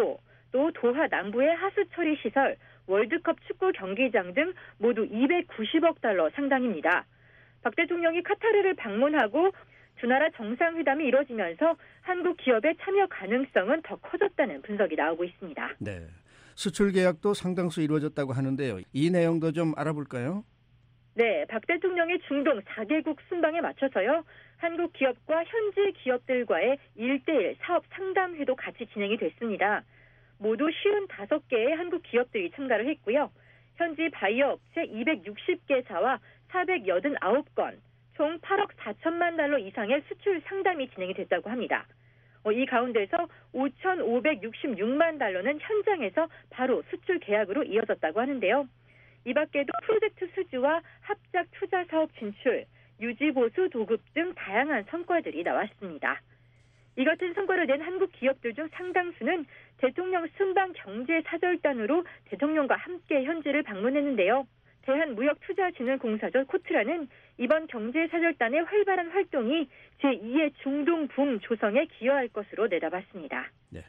또 도하 남부의 하수 처리 시설, 월드컵 축구 경기장 등 모두 290억 달러 상당입니다. 박 대통령이 카타르를 방문하고 두 나라 정상회담이 이뤄지면서 한국 기업의 참여 가능성은 더 커졌다는 분석이 나오고 있습니다. 네, 수출 계약도 상당수 이루어졌다고 하는데요. 이 내용도 좀 알아볼까요? 네, 박 대통령의 중동 4개국 순방에 맞춰서요. 한국 기업과 현지 기업들과의 1대1 사업 상담회도 같이 진행이 됐습니다. 모두 55개의 한국 기업들이 참가를 했고요. 현지 바이어 업체 260개사와 489건, 총 8억 4천만 달러 이상의 수출 상담이 진행이 됐다고 합니다. 이 가운데서 5,566만 달러는 현장에서 바로 수출 계약으로 이어졌다고 하는데요. 이 밖에도 프로젝트 수주와 합작 투자 사업 진출, 유지보수 도급 등 다양한 성과들이 나왔습니다. 이 같은 성과를 낸 한국 기업들 중 상당수는 대통령 순방 경제사절단으로 대통령과 함께 현지를 방문했는데요. 대한무역투자진흥공사죠. 코트라는 이번 경제사절단의 활발한 활동이 제2의 중동 붐 조성에 기여할 것으로 내다봤습니다. 네,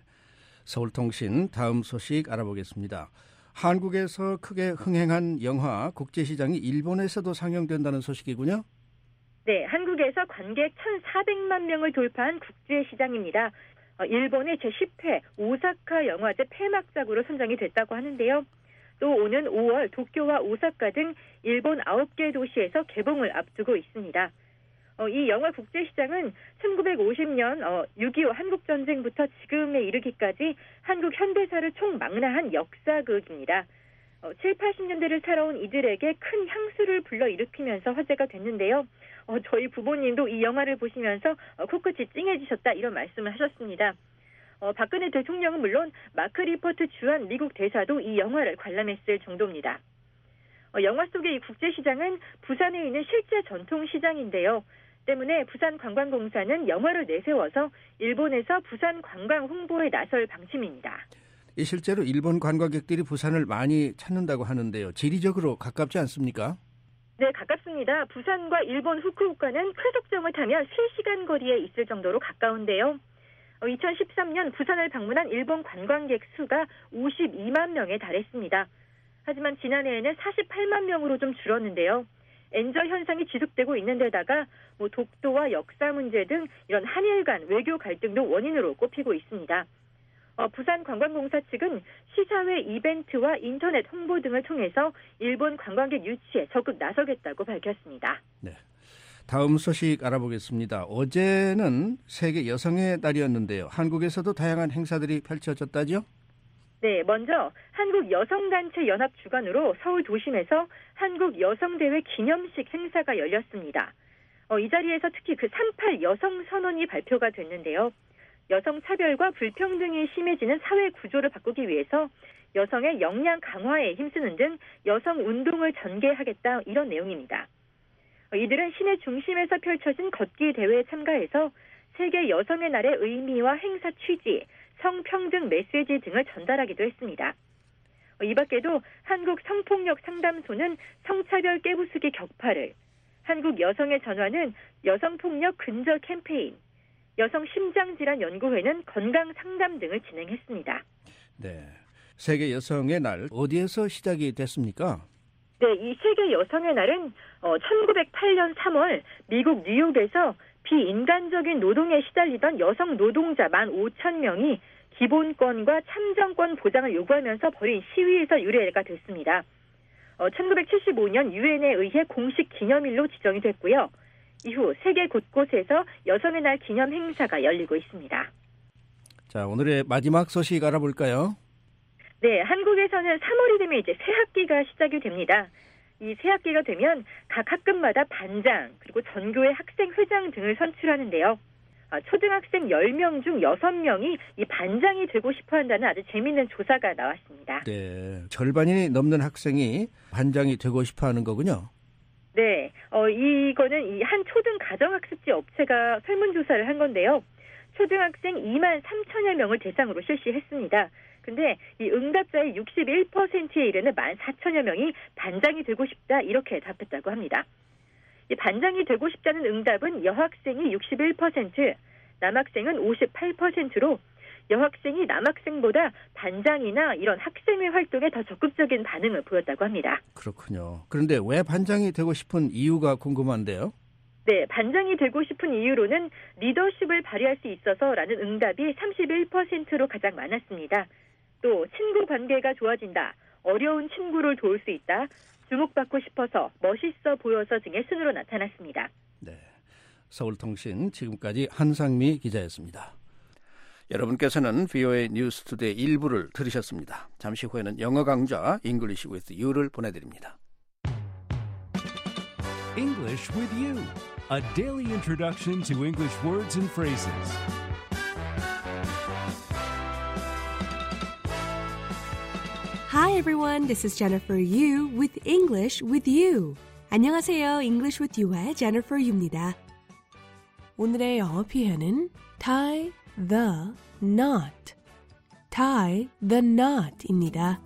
서울통신 다음 소식 알아보겠습니다. 한국에서 크게 흥행한 영화 국제시장이 일본에서도 상영된다는 소식이군요. 네, 한국에서 관객 1,400만 명을 돌파한 국제시장입니다. 일본의 제10회 오사카 영화제 폐막작으로 선정이 됐다고 하는데요. 또 오는 5월 도쿄와 오사카 등 일본 9개 도시에서 개봉을 앞두고 있습니다. 이 영화 국제시장은 1950년 6.25 한국전쟁부터 지금에 이르기까지 한국 현대사를 총망라한 역사극입니다. 7, 80년대를 살아온 이들에게 큰 향수를 불러일으키면서 화제가 됐는데요. 저희 부모님도 이 영화를 보시면서 코끝이 찡해지셨다 이런 말씀을 하셨습니다. 박근혜 대통령은 물론 마크 리퍼트 주한 미국 대사도 이 영화를 관람했을 정도입니다. 영화 속의 이 국제시장은 부산에 있는 실제 전통시장인데요. 때문에 부산관광공사는 영화를 내세워서 일본에서 부산 관광 홍보에 나설 방침입니다. 실제로 일본 관광객들이 부산을 많이 찾는다고 하는데요. 지리적으로 가깝지 않습니까? 네, 가깝습니다. 부산과 일본 후쿠오카는 크속정을 타면 실시간 거리에 있을 정도로 가까운데요. 2013년 부산을 방문한 일본 관광객 수가 52만 명에 달했습니다. 하지만 지난해에는 48만 명으로 좀 줄었는데요. 엔저 현상이 지속되고 있는 데다가 독도와 역사 문제 등 이런 한일 간 외교 갈등도 원인으로 꼽히고 있습니다. 부산관광공사 측은 시사회 이벤트와 인터넷 홍보 등을 통해서 일본 관광객 유치에 적극 나서겠다고 밝혔습니다. 네, 다음 소식 알아보겠습니다. 어제는 세계 여성의 날이었는데요. 한국에서도 다양한 행사들이 펼쳐졌다죠? 네, 먼저 한국여성단체 연합 주관으로 서울 도심에서 한국여성대회 기념식 행사가 열렸습니다. 이 자리에서 특히 그 38 여성선언이 발표가 됐는데요. 여성 차별과 불평등이 심해지는 사회 구조를 바꾸기 위해서 여성의 역량 강화에 힘쓰는 등 여성 운동을 전개하겠다 이런 내용입니다. 이들은 시내 중심에서 펼쳐진 걷기 대회에 참가해서 세계 여성의 날의 의미와 행사 취지, 성평등 메시지 등을 전달하기도 했습니다. 이 밖에도 한국 성폭력 상담소는 성차별 깨부수기 격파를, 한국 여성의 전화는 여성폭력 근절 캠페인, 여성 심장질환 연구회는 건강 상담 등을 진행했습니다. 네, 세계 여성의 날 어디에서 시작이 됐습니까? 네, 이 세계 여성의 날은 1908년 3월 미국 뉴욕에서 비인간적인 노동에 시달리던 여성 노동자 15,000명이 기본권과 참정권 보장을 요구하면서 벌인 시위에서 유래가 됐습니다. 1975년 유엔에 의해 공식 기념일로 지정이 됐고요. 이후 세계 곳곳에서 여성의 날 기념 행사가 열리고 있습니다. 자, 오늘의 마지막 소식 알아볼까요? 네, 한국에서는 3월이 되면 이제 새 학기가 시작이 됩니다. 이 새 학기가 되면 각 학급마다 반장, 그리고 전교의 학생회장 등을 선출하는데요. 초등학생 10명 중 6명이 이 반장이 되고 싶어 한다는 아주 재미있는 조사가 나왔습니다. 네, 절반이 넘는 학생이 반장이 되고 싶어 하는 거군요. 네, 이거는 이 한 초등 가정학습지 업체가 설문조사를 한 건데요. 초등학생 2만 3천여 명을 대상으로 실시했습니다. 근데 이 응답자의 61%에 이르는 14,000여 명이 반장이 되고 싶다 이렇게 답했다고 합니다. 이 반장이 되고 싶다는 응답은 여학생이 61%, 남학생은 58%로 여학생이 남학생보다 반장이나 이런 학생회 활동에 더 적극적인 반응을 보였다고 합니다. 그렇군요. 그런데 왜 반장이 되고 싶은 이유가 궁금한데요? 네, 반장이 되고 싶은 이유로는 리더십을 발휘할 수 있어서라는 응답이 31%로 가장 많았습니다. 또 친구 관계가 좋아진다, 어려운 친구를 도울 수 있다, 주목받고 싶어서, 멋있어 보여서 등의 순으로 나타났습니다. 네, 서울통신 지금까지 한상미 기자였습니다. 여러분께서는 VOA 뉴스 투데이 1부를 들으셨습니다. 잠시 후에는 영어 강좌 English with You를 보내드립니다. English with You, a daily introduction to English words and phrases. Hi everyone, this is Jennifer Yu with English with You. 안녕하세요, English with You의 Jennifer Yu입니다. 오늘의 영어 표현은 tie the knot, tie the knot입니다.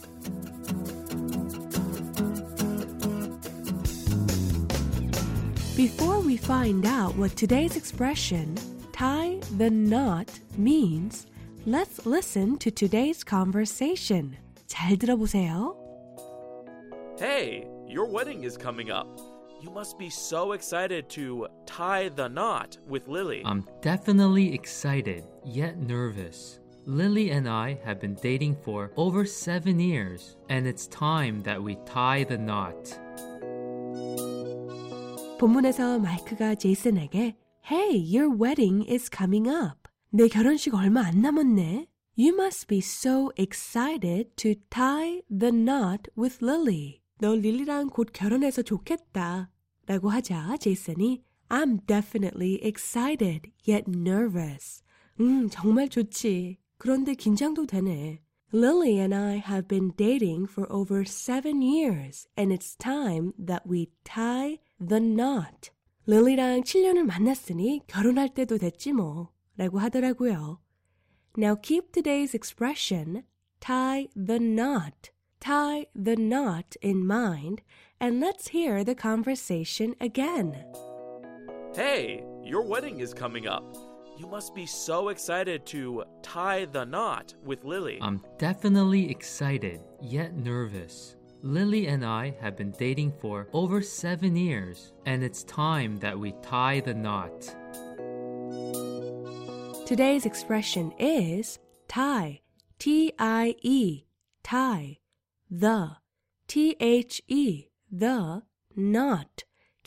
Before we find out what today's expression, tie the knot, means, let's listen to today's conversation. 잘 들어보세요. Hey, your wedding is coming up. You must be so excited to tie the knot with Lily. I'm definitely excited, yet nervous. Lily and I have been dating for over 7 years, and it's time that we tie the knot. 본문에서 마이크가 제이슨에게 Hey, your wedding is coming up. 내 결혼식 얼마 안 남았네. You must be so excited to tie the knot with Lily. 너 릴리랑 곧 결혼해서 좋겠다. 라고 하자 제이슨이 I'm definitely excited, yet nervous. 정말 좋지. 그런데 긴장도 되네. Lily and I have been dating for over 7 years, and it's time that we tie the knot. 릴리랑 7년을 만났으니 결혼할 때도 됐지 뭐. 라고 하더라고요. Now keep today's expression, tie the knot. Tie the knot in mind, and let's hear the conversation again. Hey, your wedding is coming up. You must be so excited to tie the knot with Lily. I'm definitely excited, yet nervous. Lily and I have been dating for over 7 years, and it's time that we tie the knot. Today's expression is tie, T-I-E, tie, the, T-H-E, the, knot,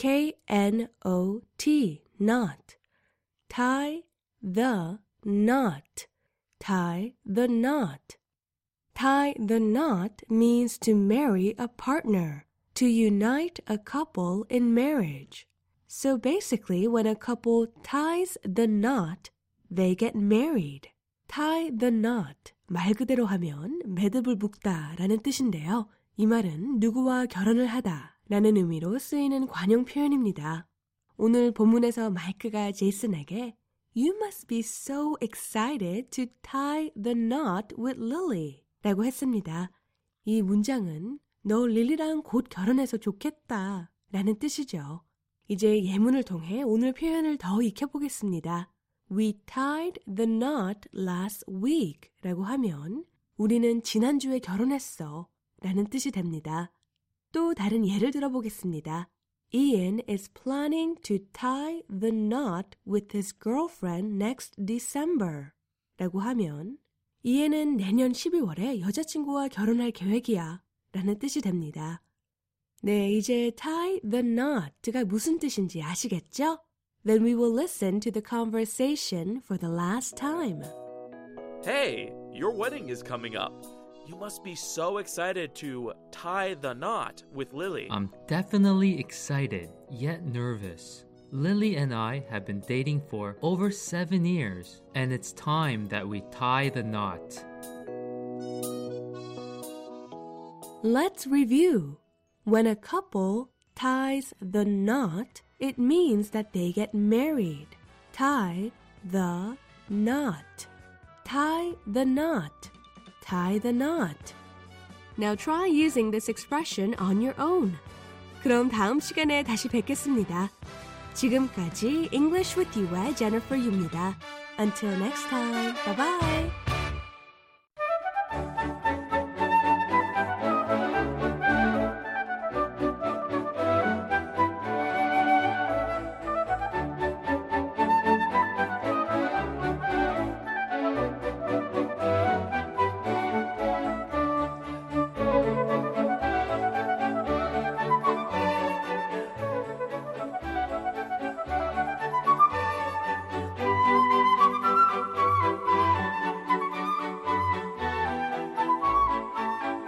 K-N-O-T, knot. Tie the knot, tie the knot. Tie the knot means to marry a partner, to unite a couple in marriage. So basically, when a couple ties the knot, they get married. Tie the knot. 말 그대로 하면 매듭을 묶다 라는 뜻인데요. 이 말은 누구와 결혼을 하다 라는 의미로 쓰이는 관용 표현입니다. 오늘 본문에서 마이크가 제이슨에게 You must be so excited to tie the knot with Lily 라고 했습니다. 이 문장은 너 릴리랑 곧 결혼해서 좋겠다 라는 뜻이죠. 이제 예문을 통해 오늘 표현을 더 익혀보겠습니다. We tied the knot last week 라고 하면 우리는 지난주에 결혼했어 라는 뜻이 됩니다. 또 다른 예를 들어보겠습니다. Ian is planning to tie the knot with his girlfriend next December 라고 하면 이해는 내년 12월에 여자친구와 결혼할 계획이야 라는 뜻이 됩니다. 네, 이제 tie the knot가 무슨 뜻인지 아시겠죠? Then we will listen to the conversation for the last time. Hey, your wedding is coming up. You must be so excited to tie the knot with Lily. I'm definitely excited, yet nervous. Lily and I have been dating for over 7 years, and it's time that we tie the knot. Let's review. When a couple ties the knot, it means that they get married. Tie the knot. Tie the knot. Tie the knot. Now try using this expression on your own. 그럼 다음 시간에 다시 뵙겠습니다. 지금까지 English with You의 Jennifer Yu입니다. Until next time, bye bye.